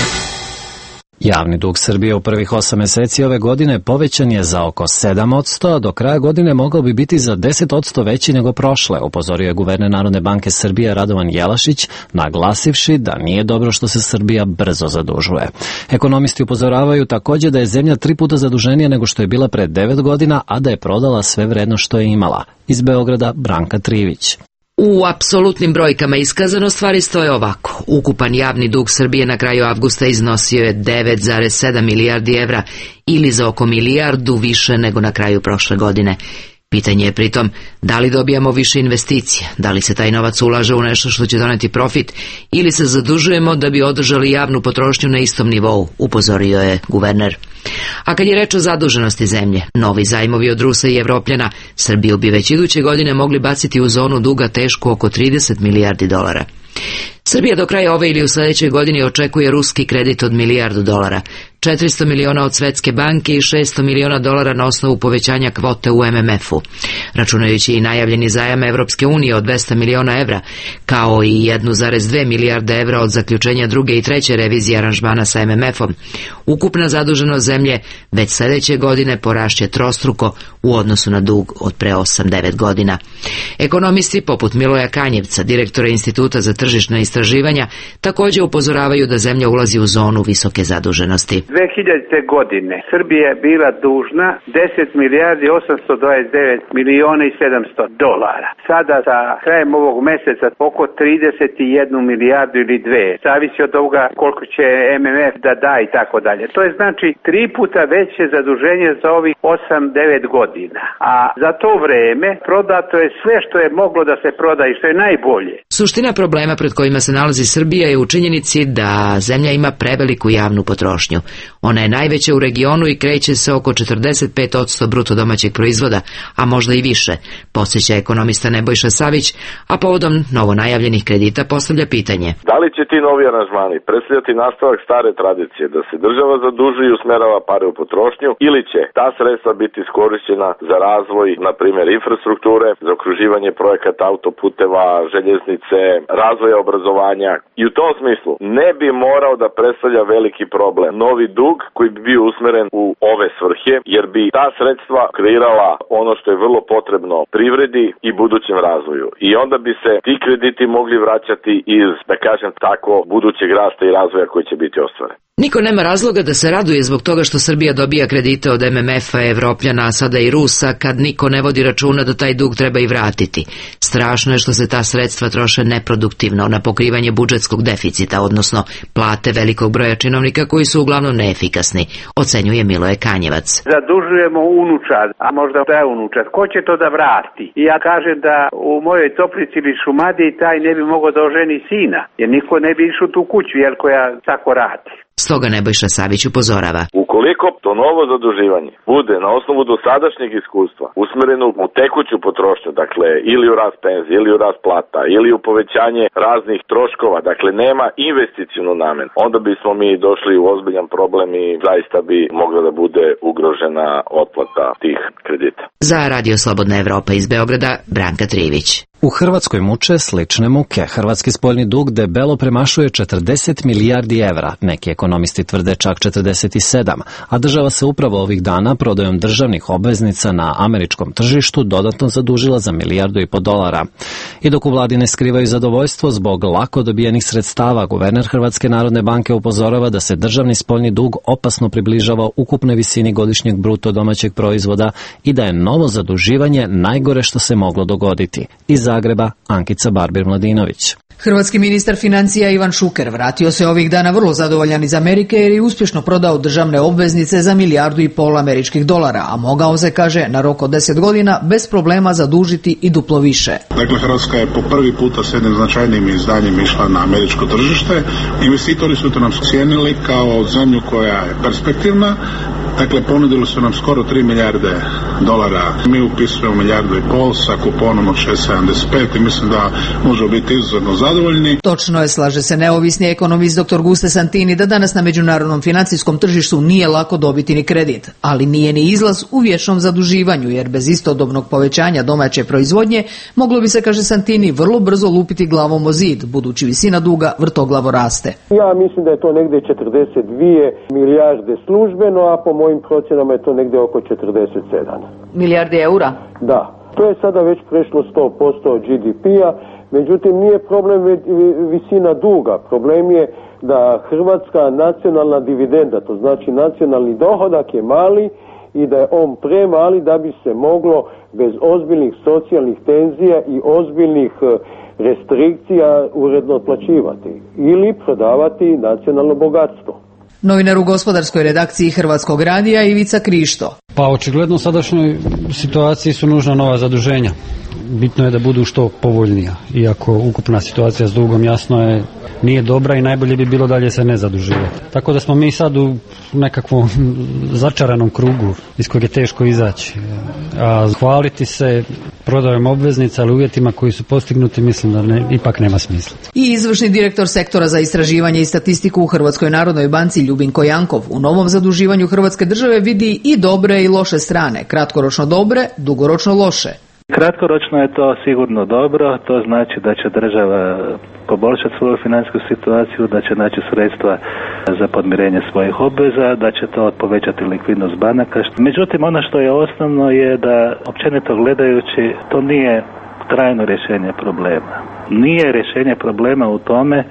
[SPEAKER 1] Javni dug Srbije u prvih osam mjeseci ove godine povećan je za oko sedam posto, a do kraja godine mogao bi biti za deset posto veći nego prošle, upozorio je guverner Narodne banke Srbije Radovan Jelašić, naglasivši da nije dobro što se Srbija brzo zadužuje. Ekonomisti upozoravaju također da je zemlja tri puta zaduženija nego što je bila pred devet godina, a da je prodala sve vredno što je imala. Iz Beograda Branka Trivić.
[SPEAKER 8] U apsolutnim brojkama iskazano stvari stoje ovako. Ukupan javni dug Srbije na kraju avgusta iznosio je devet zarez sedam milijardi evra ili za oko milijardu više nego na kraju prošle godine. Pitanje je pritom da li dobijamo više investicija, da li se taj novac ulaže u nešto što će doneti profit ili se zadužujemo da bi održali javnu potrošnju na istom nivou, upozorio je guverner. A kad je reč o zaduženosti zemlje, novi zajmovi od Rusa i Evropljana Srbiju bi već iduće godine mogli baciti u zonu duga tešku oko trideset milijardi dolara. Srbija do kraja ove ili u sljedećoj godini očekuje ruski kredit od milijardu dolara, četiristo miliona od Svetske banke i šesto miliona dolara na osnovu povećanja kvote u M M F-u. Računajući i najavljeni zajam Evropske unije od dvesta miliona evra, kao i jedna zarez dve milijarde evra od zaključenja druge i treće revizije aranžmana sa M M F-om, ukupna zaduženost zemlje već sljedeće godine porašće trostruko u odnosu na dug od pre osam devet godina. Ekonomisti poput Miloja Kanjevca, direktora Instituta za tržišna istraživanja, također upozoravaju da zemlja ulazi u zonu visoke zaduženosti.
[SPEAKER 5] dve hiljadite. godine Srbija je bila dužna deset milijardi osamsto dvadeset devet miliona i sedamsto dolara. Sada sa krajem ovog meseca oko trideset jednu milijardu ili dve. Zavisi od toga koliko će M M F da da i tako dalje. To je znači tri puta veće zaduženje za ovih osam devet godina. A za to vreme prodato je sve što je moglo da se proda i što je najbolje.
[SPEAKER 8] Suština problema pred kojima se nalazi Srbija je u činjenici da zemlja ima preveliku javnu potrošnju. Ona je najveća u regionu i kreće se oko četrdeset pet posto bruto domaćeg proizvoda, a možda i više, podsjeća ekonomista Nebojša Savić, a povodom novo najavljenih kredita postavlja pitanje.
[SPEAKER 2] Da li će ti novi aranžmani predstavljati nastavak stare tradicije da se država zadužuje i usmerava pare u potrošnju ili će ta sredstva biti iskorišćena za razvoj, na primjer, infrastrukture, za okruživanje projekata autoputeva, željeznice, razvoja obrazovanja i u tom smislu ne bi morao da predstavlja veliki problem novi dug koji bi bio usmeren u ove svrhe, jer bi ta sredstva kreirala ono što je vrlo potrebno privredi i budućem razvoju. I onda bi se ti krediti mogli vraćati iz, da kažem tako, budućeg rasta i razvoja koji će biti ostvaren.
[SPEAKER 8] Niko nema razloga da se raduje zbog toga što Srbija dobija kredite od M M F-a, Evropljana, a sada i Rusa, kad niko ne vodi računa da taj dug treba i vratiti. Strašno je što se ta sredstva troše neproduktivno na pokrivanje budžetskog deficita, odnosno plate velikog broja činovnika koji su uglavnom neefikasni, ocenjuje Miloje Kanjevac.
[SPEAKER 5] Zadužujemo unučad, a možda da je unučad. Ko će to da vrati? I ja kažem da u mojoj Toplici ili Šumadiji taj ne bi mogao da oženi sina, jer niko ne bi išao tu kuću, jer koja tako radi.
[SPEAKER 8] Stoga Nebojša Savić upozorava.
[SPEAKER 2] Ukoliko to novo zaduživanje bude na osnovu dosadašnjeg iskustva usmereno u tekuću potrošnju, dakle ili u rast penzije, ili u rast plata, ili u povećanje raznih troškova, dakle nema investicionu namenu, onda bismo mi došli u ozbiljan problem i zaista bi mogla da bude ugrožena otplata tih kredita.
[SPEAKER 8] Za Radio Slobodna Evropa iz Beograda, Branka Trivić.
[SPEAKER 1] U Hrvatskoj muče slične muke. Hrvatski spoljni dug debelo premašuje četrdeset milijardi evra, neki ekonomisti tvrde čak četrdeset sedam, a država se upravo ovih dana prodajom državnih obveznica na američkom tržištu dodatno zadužila za milijardu i po dolara. I dok u vladi ne skrivaju zadovoljstvo zbog lako dobijenih sredstava, guverner Hrvatske narodne banke upozorava da se državni spoljni dug opasno približava ukupnoj visini godišnjeg bruto domaćeg proizvoda i da je novo zaduživanje najgore što se moglo dogoditi. Iz Zagreba, Ankica Barbir-Mladinović.
[SPEAKER 9] Hrvatski ministar financija Ivan Šuker vratio se ovih dana vrlo zadovoljan iz Amerike jer je uspješno prodao državne obveznice za milijardu i pol američkih dolara, a mogao se, kaže, na rok od deset godina bez problema zadužiti i duplo više.
[SPEAKER 14] Dakle, Hrvatska je po prvi puta s jednim značajnim izdanjem išla na američko tržište. Investitori su to nam cijenili kao zemlju koja je perspektivna. Dakle, ponudili su nam skoro tri milijarde dolara. Mi upisujemo milijardu i pol sa kuponom od šest zarez sedamdeset pet i mislim da možemo biti izuzetno zadovoljni.
[SPEAKER 9] Točno je, slaže se neovisni ekonomist dr. Guste Santini, da danas na međunarodnom financijskom tržištu nije lako dobiti ni kredit, ali nije ni izlaz u vječnom zaduživanju, jer bez istodobnog povećanja domaće proizvodnje moglo bi se, kaže Santini, vrlo brzo lupiti glavom o zid, budući visina duga vrtoglavo raste.
[SPEAKER 15] Ja mislim da je to negdje četrdeset dvije milijarde službeno, a po mojim procjenama je to negdje oko četrdeset sedam.
[SPEAKER 9] Milijarde eura?
[SPEAKER 15] Da. To je sada već prešlo sto posto G D P-a, međutim nije problem visina duga. Problem je da hrvatska nacionalna dividenda, to znači nacionalni dohodak je mali i da je on premali da bi se moglo bez ozbiljnih socijalnih tenzija i ozbiljnih restrikcija uredno otplaćivati ili prodavati nacionalno bogatstvo.
[SPEAKER 9] Novinar u gospodarskoj redakciji Hrvatskog radija Ivica Krišto.
[SPEAKER 16] Pa očigledno u sadašnjoj situaciji su nužna nova zaduženja. Bitno je da budu što povoljnija. Iako ukupna situacija s dugom, jasno je, nije dobra i najbolje bi bilo dalje se ne zaduživati. Tako da smo mi sad u nekakvom začaranom krugu iz kojeg je teško izaći. A hvaliti se prodajom obveznica, ali uvjetima koji su postignuti, mislim da ne, ipak nema smisla.
[SPEAKER 9] I izvršni direktor sektora za istraživanje i statistiku u Hrvatskoj narodnoj banci Ljubinko Jankov u novom zaduživanju Hrvatske države vidi i dobre i loše strane. Kratkoročno dobre, dugoročno loše.
[SPEAKER 17] Kratkoročno je to sigurno dobro, to znači da će država poboljšati svoju financijsku situaciju, da će naći sredstva za podmirenje svojih obveza, da će to povećati likvidnost banaka. Međutim, ono što je osnovno je da, općenito gledajući, to nije trajno rješenje problema. Nije rješenje problema u tome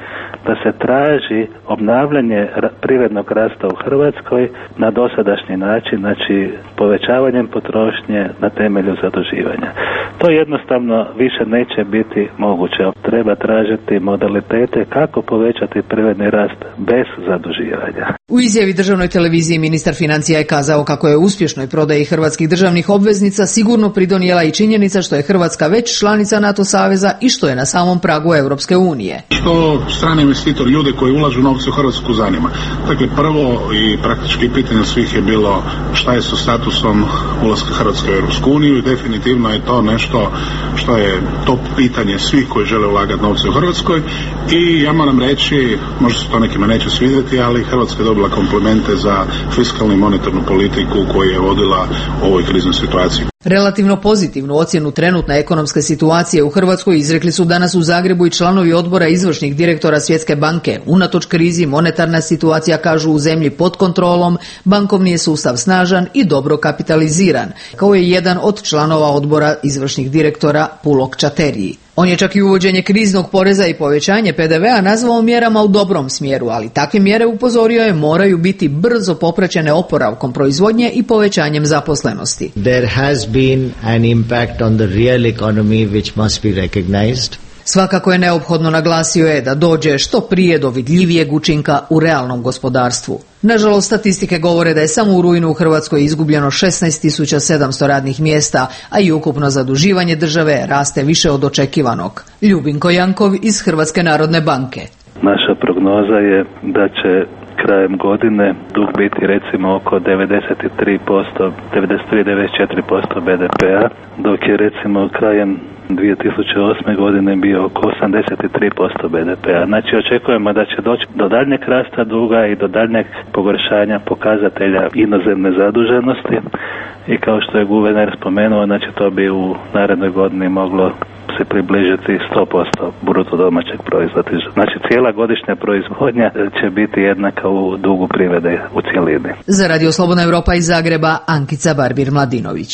[SPEAKER 17] da se traži obnavljanje privrednog rasta u Hrvatskoj na dosadašnji način, znači povećavanjem potrošnje na temelju zaduživanja. To jednostavno više neće biti moguće. Treba tražiti modalitete kako povećati privredni rast bez zaduživanja.
[SPEAKER 9] U izjavi državnoj televiziji ministar financija je kazao kako je uspješnoj prodaji hrvatskih državnih obveznica sigurno pridonijela i činjenica što je Hrvatska već članica NATO saveza i što je na samom pragu Europske unije.
[SPEAKER 14] Što strani investitor, ljude koji ulažu novce u Hrvatsku zanima. Dakle, prvo i praktički pitanje svih je bilo šta je sa statusom ulaska Hrvatske u Europsku uniju i definitivno je to nešto što je top pitanje svih koji žele ulagati novce u Hrvatskoj i ja moram reći, možda se to nekima neće svidjeti, ali Hrvatska je dobila komplimente za fiskalnu i monetarnu politiku koju je vodila u ovoj kriznoj situaciji.
[SPEAKER 9] Relativno pozitivnu ocjenu trenutne ekonomske situacije u Hrvatskoj izrekli su danas u Zagrebu i članovi odbora izvršnih direktora Svjetske banke. Unatoč krizi monetarna situacija, kažu, u zemlji pod kontrolom, bankovni je sustav snažan i dobro kapitaliziran, kao je jedan od članova odbora izvršnih direktora Pulok Čateriji. On je čak i uvođenje kriznog poreza i povećanje P D V-a nazvao mjerama u dobrom smjeru, ali takve mjere, upozorio je, moraju biti brzo popraćene oporavkom proizvodnje i povećanjem zaposlenosti.
[SPEAKER 3] There has been an impact on the real economy which must be recognized.
[SPEAKER 9] Svakako je neophodno, naglasio je, da dođe što prije do vidljivijeg učinka u realnom gospodarstvu. Nažalost, statistike govore da je samo u rujnu u Hrvatskoj izgubljeno šesnaest tisuća sedamsto radnih mjesta, a i ukupno zaduživanje države raste više od očekivanog. Ljubinko Jankov iz Hrvatske narodne banke.
[SPEAKER 17] Naša prognoza je da će krajem godine dug biti recimo oko devedeset tri posto, devedeset tri do devedeset četiri posto B D P-a, dok je recimo krajem dvije tisuće osme godine bio oko osamdeset tri posto B D P-a. Znači očekujemo da će doći do daljnjeg rasta duga i do daljnjeg pogoršanja pokazatelja inozemne zaduženosti i kao što je guverner spomenuo, znači to bi u narednoj godini moglo se približiti sto posto bruto domaćeg proizvoda. Znači cijela godišnja proizvodnja će biti jednaka u dugu privrede u cjelini.
[SPEAKER 9] Za Radio Slobodna Europa iz Zagreba, Ankica Barbir-Mladinović.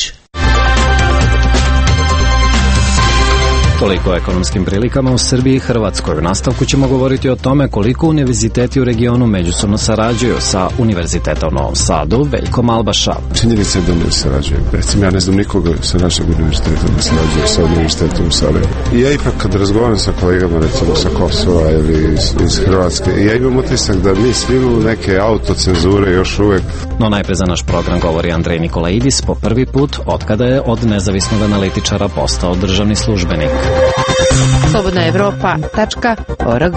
[SPEAKER 1] Toliko o ekonomskim prilikama u Srbiji i Hrvatskoj. U nastavku ćemo govoriti o tome koliko univerziteti u regionu međusobno sarađuju sa Univerzitetom u Novom Sadu. Veljko Malbaša.
[SPEAKER 4] Činjenica je da ne sarađuju. Recimo, ja ne znam nikoga sa našeg univerziteta da sarađuje sa Univerzitetom u Sarajevu. I ja ipak kad razgovaram sa kolegama, recimo sa Kosova ili iz, iz Hrvatske, ja imam utisak da mi svi imamo neke autocenzure još uvijek.
[SPEAKER 1] No najpre za naš program govori Andrej Nikolaidis po prvi put otkada je od nezavisnog analitičara postao državni službenik.
[SPEAKER 12] slobodna evropa tačka org.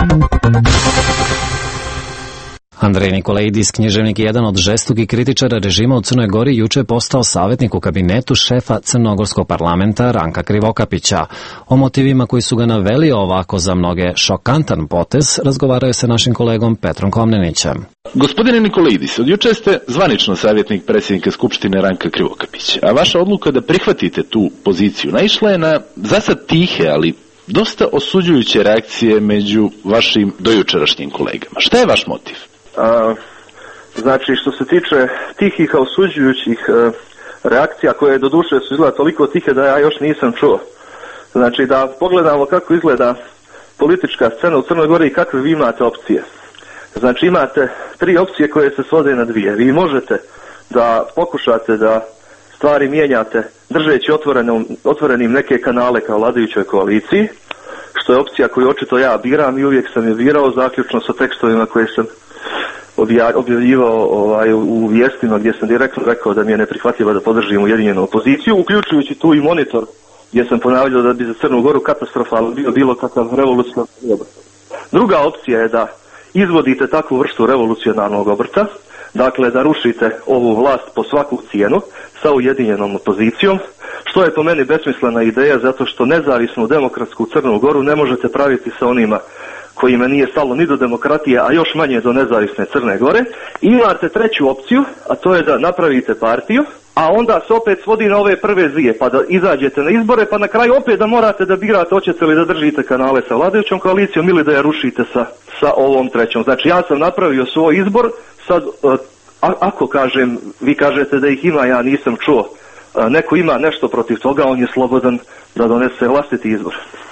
[SPEAKER 1] Andrej Nikolaidis, književnik i jedan od žestokih kritičara režima u Crnoj Gori, juče je postao savjetnik u kabinetu šefa crnogorskog parlamenta Ranka Krivokapića. O motivima koji su ga naveli ovako za mnoge šokantan potez razgovaraju sa našim kolegom Petrom Komnenićem.
[SPEAKER 13] Gospodine Nikolaidis, od juče ste zvanično savjetnik predsjednika Skupštine Ranka Krivokapića, a vaša odluka da prihvatite tu poziciju naišla je na zasad tihe, ali dosta osuđujuće reakcije među vašim dojučerašnjim kolegama. Šta je vaš motiv?
[SPEAKER 18] A, znači, što se tiče tihih osuđujućih a, reakcija, koje do duše su izgleda toliko tihe da ja još nisam čuo. Znači, da pogledamo kako izgleda politička scena u Crnoj Gori i kakve vi imate opcije. Znači, imate tri opcije koje se svode na dvije. Vi možete da pokušate da stvari mijenjate držeći otvorenim, otvorenim neke kanale kao vladajućoj koaliciji, što je opcija koju očito ja biram i uvijek sam je birao, zaključno sa tekstovima koje sam objavljivao ovaj, u vijestima gdje sam direktno rekao da mi je neprihvatljivo da podržim ujedinjenu opoziciju, uključujući tu i Monitor gdje sam ponavljao da bi za Crnu Goru katastrofalno bio bilo kakav revolucionarni obrt. Druga opcija je da izvodite takvu vrstu revolucionarnog obrta, dakle da rušite ovu vlast po svaku cijenu sa ujedinjenom opozicijom, što je po meni besmislena ideja zato što nezavisnu demokratsku Crnu Goru ne možete praviti sa onima kojima nije stalo ni do demokratije, a još manje do nezavisne Crne Gore. I imate treću opciju, a to je da napravite partiju, a onda se opet svodi na ove prve dvije, pa da izađete na izbore, pa na kraju opet da morate da birate hoćete li da držite kanale sa vladajućom koalicijom ili da je rušite sa, sa ovom trećom. Znači ja sam napravio svoj izbor, sad a, ako kažem, vi kažete da ih ima, ja nisam čuo, a, neko ima nešto protiv toga, on je slobodan da donese vlastiti izbor.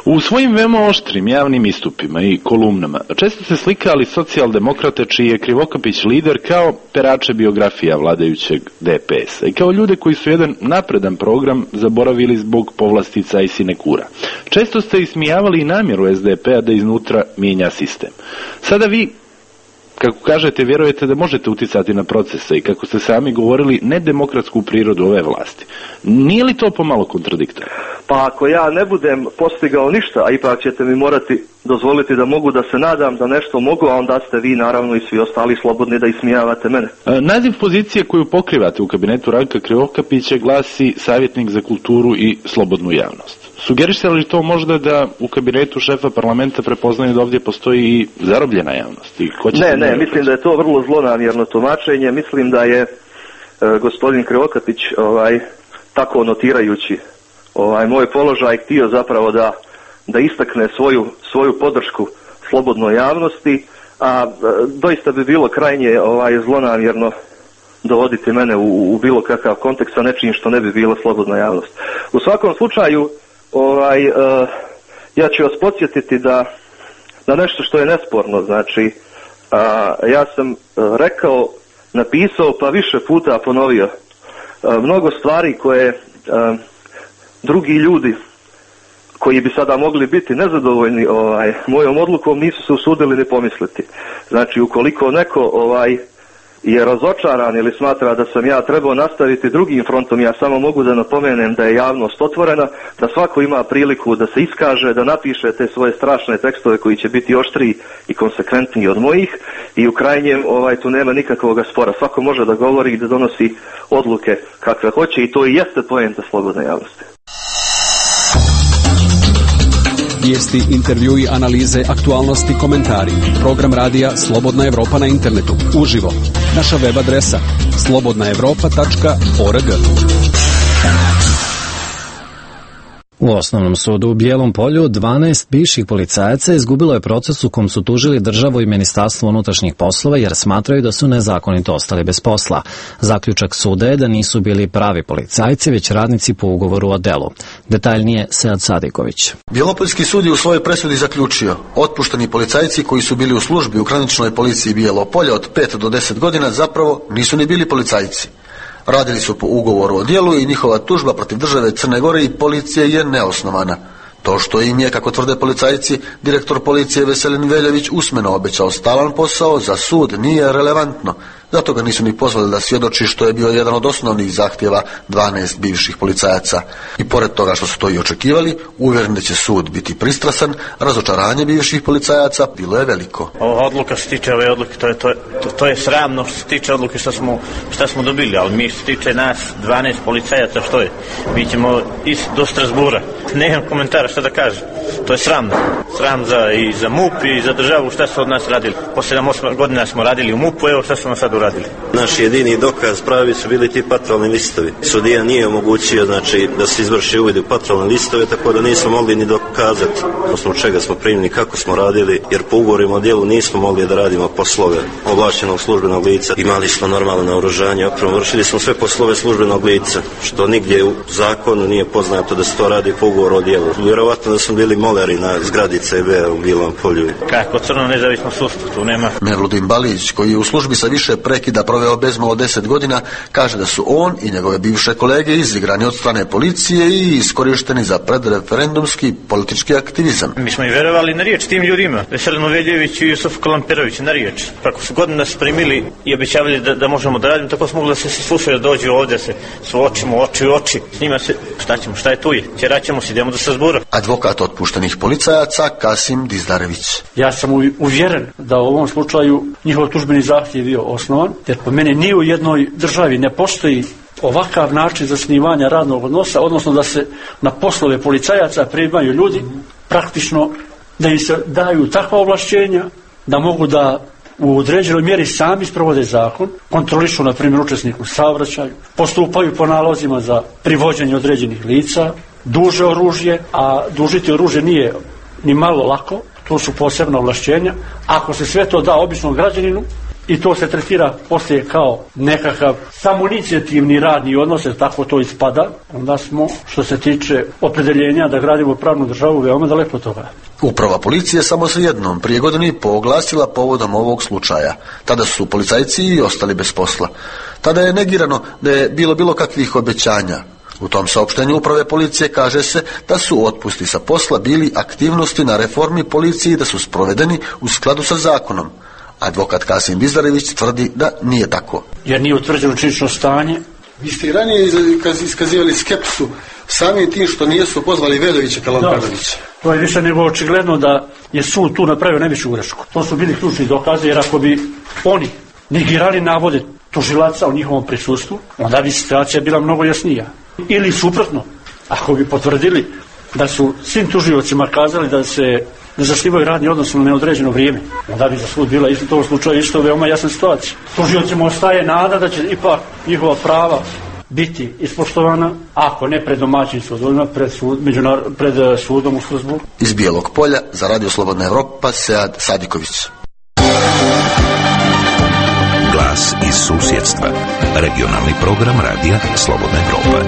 [SPEAKER 13] U svojim veoma oštrim javnim istupima i kolumnama često se slikali socijaldemokrate čiji je Krivokapić lider kao perače biografija vladajućeg D P S-a i kao ljude koji su jedan napredan program zaboravili zbog povlastica i sinekura. Često ste ismijavali i namjeru S D P-a da iznutra mijenja sistem. Sada vi, kako kažete, vjerujete da možete uticati na procese i, kako ste sami govorili, nedemokratsku prirodu ove vlasti. Nije li to pomalo kontradiktorno?
[SPEAKER 18] Pa ako ja ne budem postigao ništa, a ipak ćete mi morati dozvoliti da mogu da se nadam da nešto mogu, a onda ste vi naravno i svi ostali slobodni da ismijavate mene.
[SPEAKER 13] A, naziv pozicije koju pokrivate u kabinetu Ranka Krivokapića glasi savjetnik za kulturu i slobodnu javnost. Sugerište li to možda da u kabinetu šefa parlamenta prepoznaju da ovdje postoji i zarobljena javnost? I ko će
[SPEAKER 18] ne, ne, mislim da je to vrlo zlonamjerno tumačenje. Mislim da je e, gospodin Krivokapić ovaj, tako notirajući ovaj, moj položaj htio zapravo da, da istakne svoju, svoju podršku slobodnoj javnosti, a e, doista bi bilo krajnje ovaj, zlonamjerno dovoditi mene u, u bilo kakav kontekst sa nečim što ne bi bilo slobodna javnost. U svakom slučaju, Ovaj, uh, ja ću vas podsjetiti da, da nešto što je nesporno, znači uh, ja sam uh, rekao, napisao pa više puta ponovio uh, mnogo stvari koje uh, drugi ljudi koji bi sada mogli biti nezadovoljni ovaj, mojom odlukom nisu se usudili ni pomisliti. Znači ukoliko neko ovaj, je razočaran ili smatra da sam ja trebao nastaviti drugim frontom, ja samo mogu da napomenem da je javnost otvorena, da svako ima priliku da se iskaže, da napiše te svoje strašne tekstove koji će biti oštriji i konsekventniji od mojih i u krajnjem ovaj, tu nema nikakvog spora. Svako može da govori i da donosi odluke kakve hoće i to i jeste poenta slobodne javnosti.
[SPEAKER 11] Vijesti, intervjui, analize, aktualnosti, komentari. Program radija Slobodna Evropa na internetu. Uživo. Naša web adresa slobodna evropa tačka org.
[SPEAKER 1] U Osnovnom sudu u Bijelom Polju dvanaest bivših policajaca izgubilo je proces u kom su tužili državu i Ministarstvo unutrašnjih poslova jer smatraju da su nezakonito ostali bez posla. Zaključak suda je da nisu bili pravi policajci, već radnici po ugovoru o delu. Detaljnije Sead Sadiković.
[SPEAKER 10] Bjelopoljski sud je u svojoj presudi zaključio: otpušteni policajci koji su bili u službi u graničnoj policiji Bijelo Polje od pet do deset godina zapravo nisu ni bili policajci. Radili su po ugovoru o djelu i njihova tužba protiv države Crne Gore i policije je neosnovana. To što im je, kako tvrde policajci, direktor policije Veselin Veljević usmeno obećao stalan posao, za sud nije relevantno. Zato ga nisu ni pozvali da svjedoči, što je bio jedan od osnovnih zahtjeva dvanaest bivših policajaca. I pored toga što su to i očekivali, uvjereni da će sud biti pristrasan, razočaranje bivših policajaca bilo je veliko.
[SPEAKER 19] Ova odluka što se tiče ove odluke, to je, to, to, to je sramno što se tiče odluke što smo, što smo dobili, ali mi što se tiče nas dvanaest policajaca, što je? Mi ćemo iz, do Strasbura. Nemam komentara što da kažem. To je sramno. Sram za, i za M U P i za državu šta su od nas radili. Po sedam osam godina smo radili u M U P-u, evo šta su nam sad uradili.
[SPEAKER 20] Naš jedini dokaz pravi su bili ti patrolni listovi. Sudija nije omogućio, znači, da se izvrši uvid u patrolne listove, tako da nismo mogli ni dokazati osnovu čega smo primili, kako smo radili, jer po ugovorima o djelu nismo mogli da radimo poslove ovlašćenog službenog lica. Imali smo normalno naoružanje, opremu, vršili smo sve poslove službenog lica, što nigdje u zakonu nije poznato da se to radi po ugovoru o djelu. Vjerovatno da smo bili moleri na zgradi C B-a u Bijelom Polju.
[SPEAKER 19] Kako crno nezavisno sudstvo, tu nema.
[SPEAKER 10] Mevludin Balić, koji je u službi sa više prekida proveo bezmalo deset godina, kaže da su on i njegove bivše kolege izigrani od strane policije i iskorišteni za predreferendumski politički aktivizam.
[SPEAKER 19] Mi smo i vjerovali na riječ tim ljudima, Veselinu Veljeviću i Jusufu Kalamperoviću, na riječ. Kako su godina nas primili i obećavali da, da možemo da radimo, tako smo mogli da se slušaju, da dođu ovdje, se suočimo oči u oči. S njima se, šta ćemo, šta je tu je? Ćeraćemo se, idemo do Strasbura.
[SPEAKER 10] Advokat otpuštenih policajaca Kasim Dizdarević.
[SPEAKER 21] Ja sam uvjeren da u ovom slučaju njihov tužbeni zahtjev je bio osnovan, jer po meni ni u jednoj državi ne postoji ovakav način zasnivanja radnog odnosa, odnosno da se na poslove policajaca primaju ljudi, praktično da im se daju takva ovlašćenja da mogu da u određenoj mjeri sami sprovode zakon, kontrolišu na primjer učesnik u saobraćaju, postupaju po nalozima za privođenje određenih lica, duže oružje, a dužiti oružje nije ni malo lako, to su posebna ovlašćenja. Ako se sve to da običnom građaninu, i to se tretira poslije kao nekakav samoinicijativni radni odnos, tako to ispada, onda smo, što se tiče opredeljenja da gradimo pravnu državu, veoma daleko od toga.
[SPEAKER 10] Uprava policije samo se jednom prije godinu i pol oglasila povodom ovog slučaja. Tada su policajci i ostali bez posla. Tada je negirano da je bilo bilo kakvih obećanja. U tom saopštenju uprave policije kaže se da su otpusti sa posla bili aktivnosti na reformi policije i da su sprovedeni u skladu sa zakonom. Advokat Kasim Bizdarević tvrdi da nije tako.
[SPEAKER 21] Jer nije utvrđeno činjenično stanje.
[SPEAKER 10] Vi ste i ranije iskazivali skepsu samim tim što nisu pozvali Vedovića Kalampardovića.
[SPEAKER 21] To je više nego očigledno da je sud tu napravio najveću grešku. To su bili ključni dokazi, jer ako bi oni negirali navode tužilaca u njihovom prisustvu, onda bi situacija bila mnogo jasnija. Ili suprotno, ako bi potvrdili da su svim tužiocima kazali da se ne zasnivaju radni odnos na neodređeno vrijeme, onda bi za sud bila isto u tom slučaju isto veoma jasna situacija. Tužiocima ostaje nada da će ipak njihova prava biti ispoštovana, ako ne pred domaćim sudovima, pred, sud, pred sudom u Strasburu.
[SPEAKER 10] Iz Bijelog Polja za Radio Slobodna Evropa, Sead Sadiković.
[SPEAKER 6] Glas iz susjedstva. Regionalni program Radija Slobodna Evropa.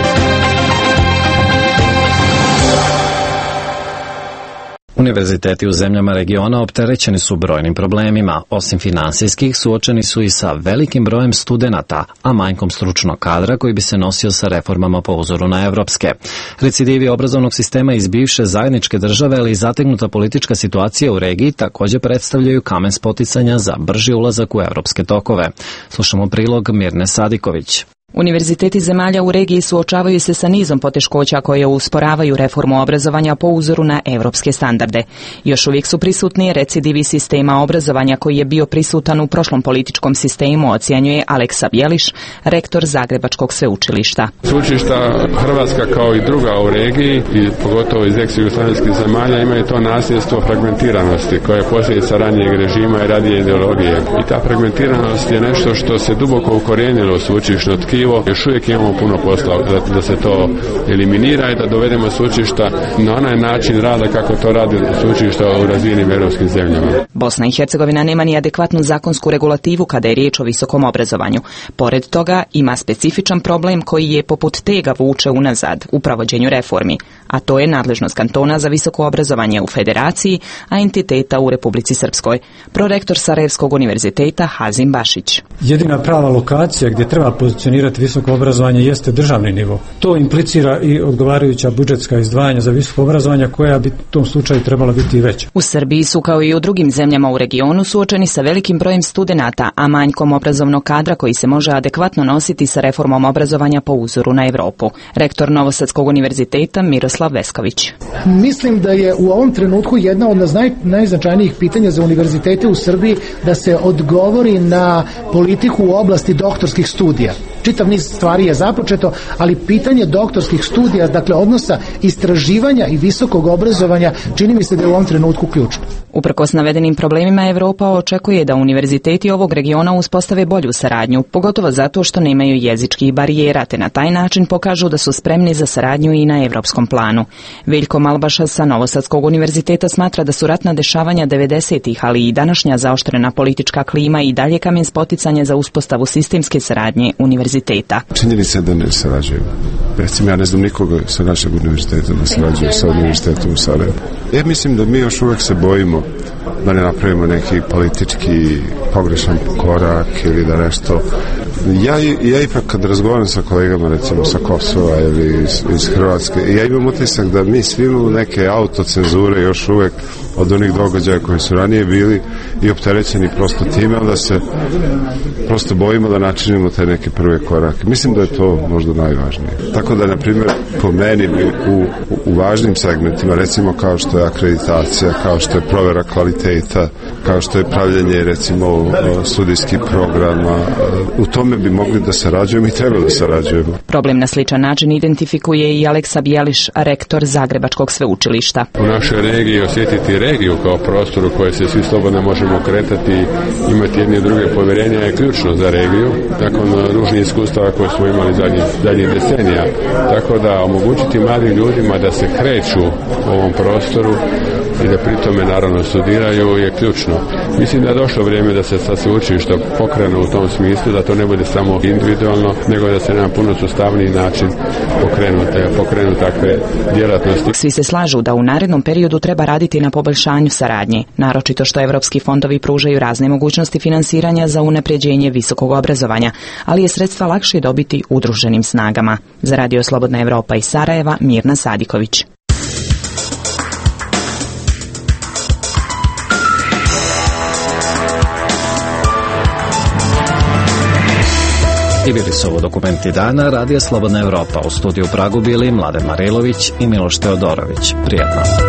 [SPEAKER 1] Univerziteti u zemljama regiona opterećeni su brojnim problemima. Osim finansijskih, suočeni su i sa velikim brojem studenata, a manjkom stručnog kadra koji bi se nosio sa reformama po uzoru na evropske. Recidivi obrazovnog sistema iz bivše zajedničke države, ali i zategnuta politička situacija u regiji također predstavljaju kamen spoticanja za brži ulazak u evropske tokove. Slušamo prilog Mirne Sadiković.
[SPEAKER 7] Univerziteti zemalja u regiji suočavaju se sa nizom poteškoća koje usporavaju reformu obrazovanja po uzoru na evropske standarde. Još uvijek su prisutni recidivi sistema obrazovanja koji je bio prisutan u prošlom političkom sistemu, ocjenjuje Aleksa Bjeliš, rektor Zagrebačkog sveučilišta.
[SPEAKER 4] Sveučilišta Hrvatska kao i druga u regiji i pogotovo iz ex-jugoslavenskih zemalja imaju to nasljedstvo fragmentiranosti koje je posljedica ranijeg režima i radije ideologije. I ta fragmentiranost je nešto što se duboko ukorijenilo u sveučilišno tkivo. Još uvijek imamo puno posla da, da se to eliminira i da dovedemo sveučilišta na onaj način rada kako to radi sveučilišta u razvijenim europskim zemljama.
[SPEAKER 7] Bosna i Hercegovina nema ni adekvatnu zakonsku regulativu kada je riječ o visokom obrazovanju. Pored toga ima specifičan problem koji je poput tega vuče unazad u provođenju reformi, a to je nadležnost kantona za visoko obrazovanje u Federaciji, a entiteta u Republici Srpskoj. Prorektor Sarajevskog univerziteta Hazim Bašić.
[SPEAKER 22] Jedina prava lokacija gdje treba pozicionirati visoko obrazovanje jeste državni nivo. To implicira i odgovarajuća budžetska izdvajanja za visoko obrazovanje koja bi u tom slučaju trebala biti i veća.
[SPEAKER 7] U Srbiji su kao i u drugim zemljama u regionu suočeni sa velikim brojem studenata, a manjkom obrazovnog kadra koji se može adekvatno nositi sa reformom obrazovanja po uzoru na Europu. Rektor Novosadskog univerziteta Miroslav Vesković.
[SPEAKER 23] Mislim da je u ovom trenutku jedna od naj, najznačajnijih pitanja za univerzitete u Srbiji da se odgovori na politiku u oblasti doktorskih studija. Čitav niz stvari je započeto, ali pitanje doktorskih studija, dakle odnosa istraživanja i visokog obrazovanja, čini mi se da je u ovom trenutku ključno.
[SPEAKER 7] Uprkos navedenim problemima, Europa očekuje da univerziteti ovog regiona uspostave bolju saradnju, pogotovo zato što nemaju jezičkih barijera, te na taj način pokažu da su spremni za saradnju i na evropskom planu. Veljko Malbaša sa Novosadskog univerziteta smatra da su ratna dešavanja devedesetih, ali i današnja zaoštrena politička klima i dalje kamen spoticanja za uspostavu sistemske saradnje univerziteta.
[SPEAKER 4] Činjenica je da ne sarađujemo. Recimo, ja ne znam nikoga sa našeg univerziteta da sarađuje sa univerzitetom u Sarajevu. Ja mislim da mi još uvijek se bojimo da ne napravimo neki politički pogrešan korak ili da nešto. Ja, ja ipak kad razgovaram sa kolegama recimo sa Kosova ili iz, iz Hrvatske, ja imam utisak da mi svi imamo neke autocenzure još uvijek od onih događaja koji su ranije bili i opterećeni prosto time, da se prosto bojimo da načinimo te neke prve korake. Mislim da je to možda najvažnije. Tako da, na primjer, po meni u, u važnim segmentima, recimo kao što je akreditacija, kao što je provjera kvaliteta, kao što je pravljenje recimo studijskih programa, u tome bi mogli da sarađujemo i treba da sarađujemo.
[SPEAKER 7] Problem na sličan način identifikuje i Aleksa Bjeliš, rektor Zagrebačkog sveučilišta.
[SPEAKER 4] U našoj regiji osjetiti regiju kao prostoru koje se svi slobodno možemo kretati, imati jedne i druge povjerenja je ključno za regiju, nakon ružnih iskustava koje smo imali zadnjih, zadnjih decenija. Tako da omogućiti mladim ljudima da se kreću u ovom prostoru i da pri tome naravno studiraju je ključno. Mislim da je došlo vrijeme da se sa sveučilišta pokrenu u tom smislu, da to ne bude samo individualno, nego da se na puno sustavniji način pokrenute, pokrenu takve djelatnosti.
[SPEAKER 7] Svi se slažu da u narednom periodu treba raditi na poboljšanju saradnje, naročito što evropski fondovi pružaju razne mogućnosti finansiranja za unapređenje visokog obrazovanja, ali je sredstva lakše dobiti udruženim snagama. Za Radio Slobodna Evropa iz Sarajeva, Mirna Sadiković.
[SPEAKER 1] I bili su ovo dokumenti dana Radija Slobodna Evropa. U studiju u Pragu bili Mladen Marilović i Miloš Teodorović. Prijetno.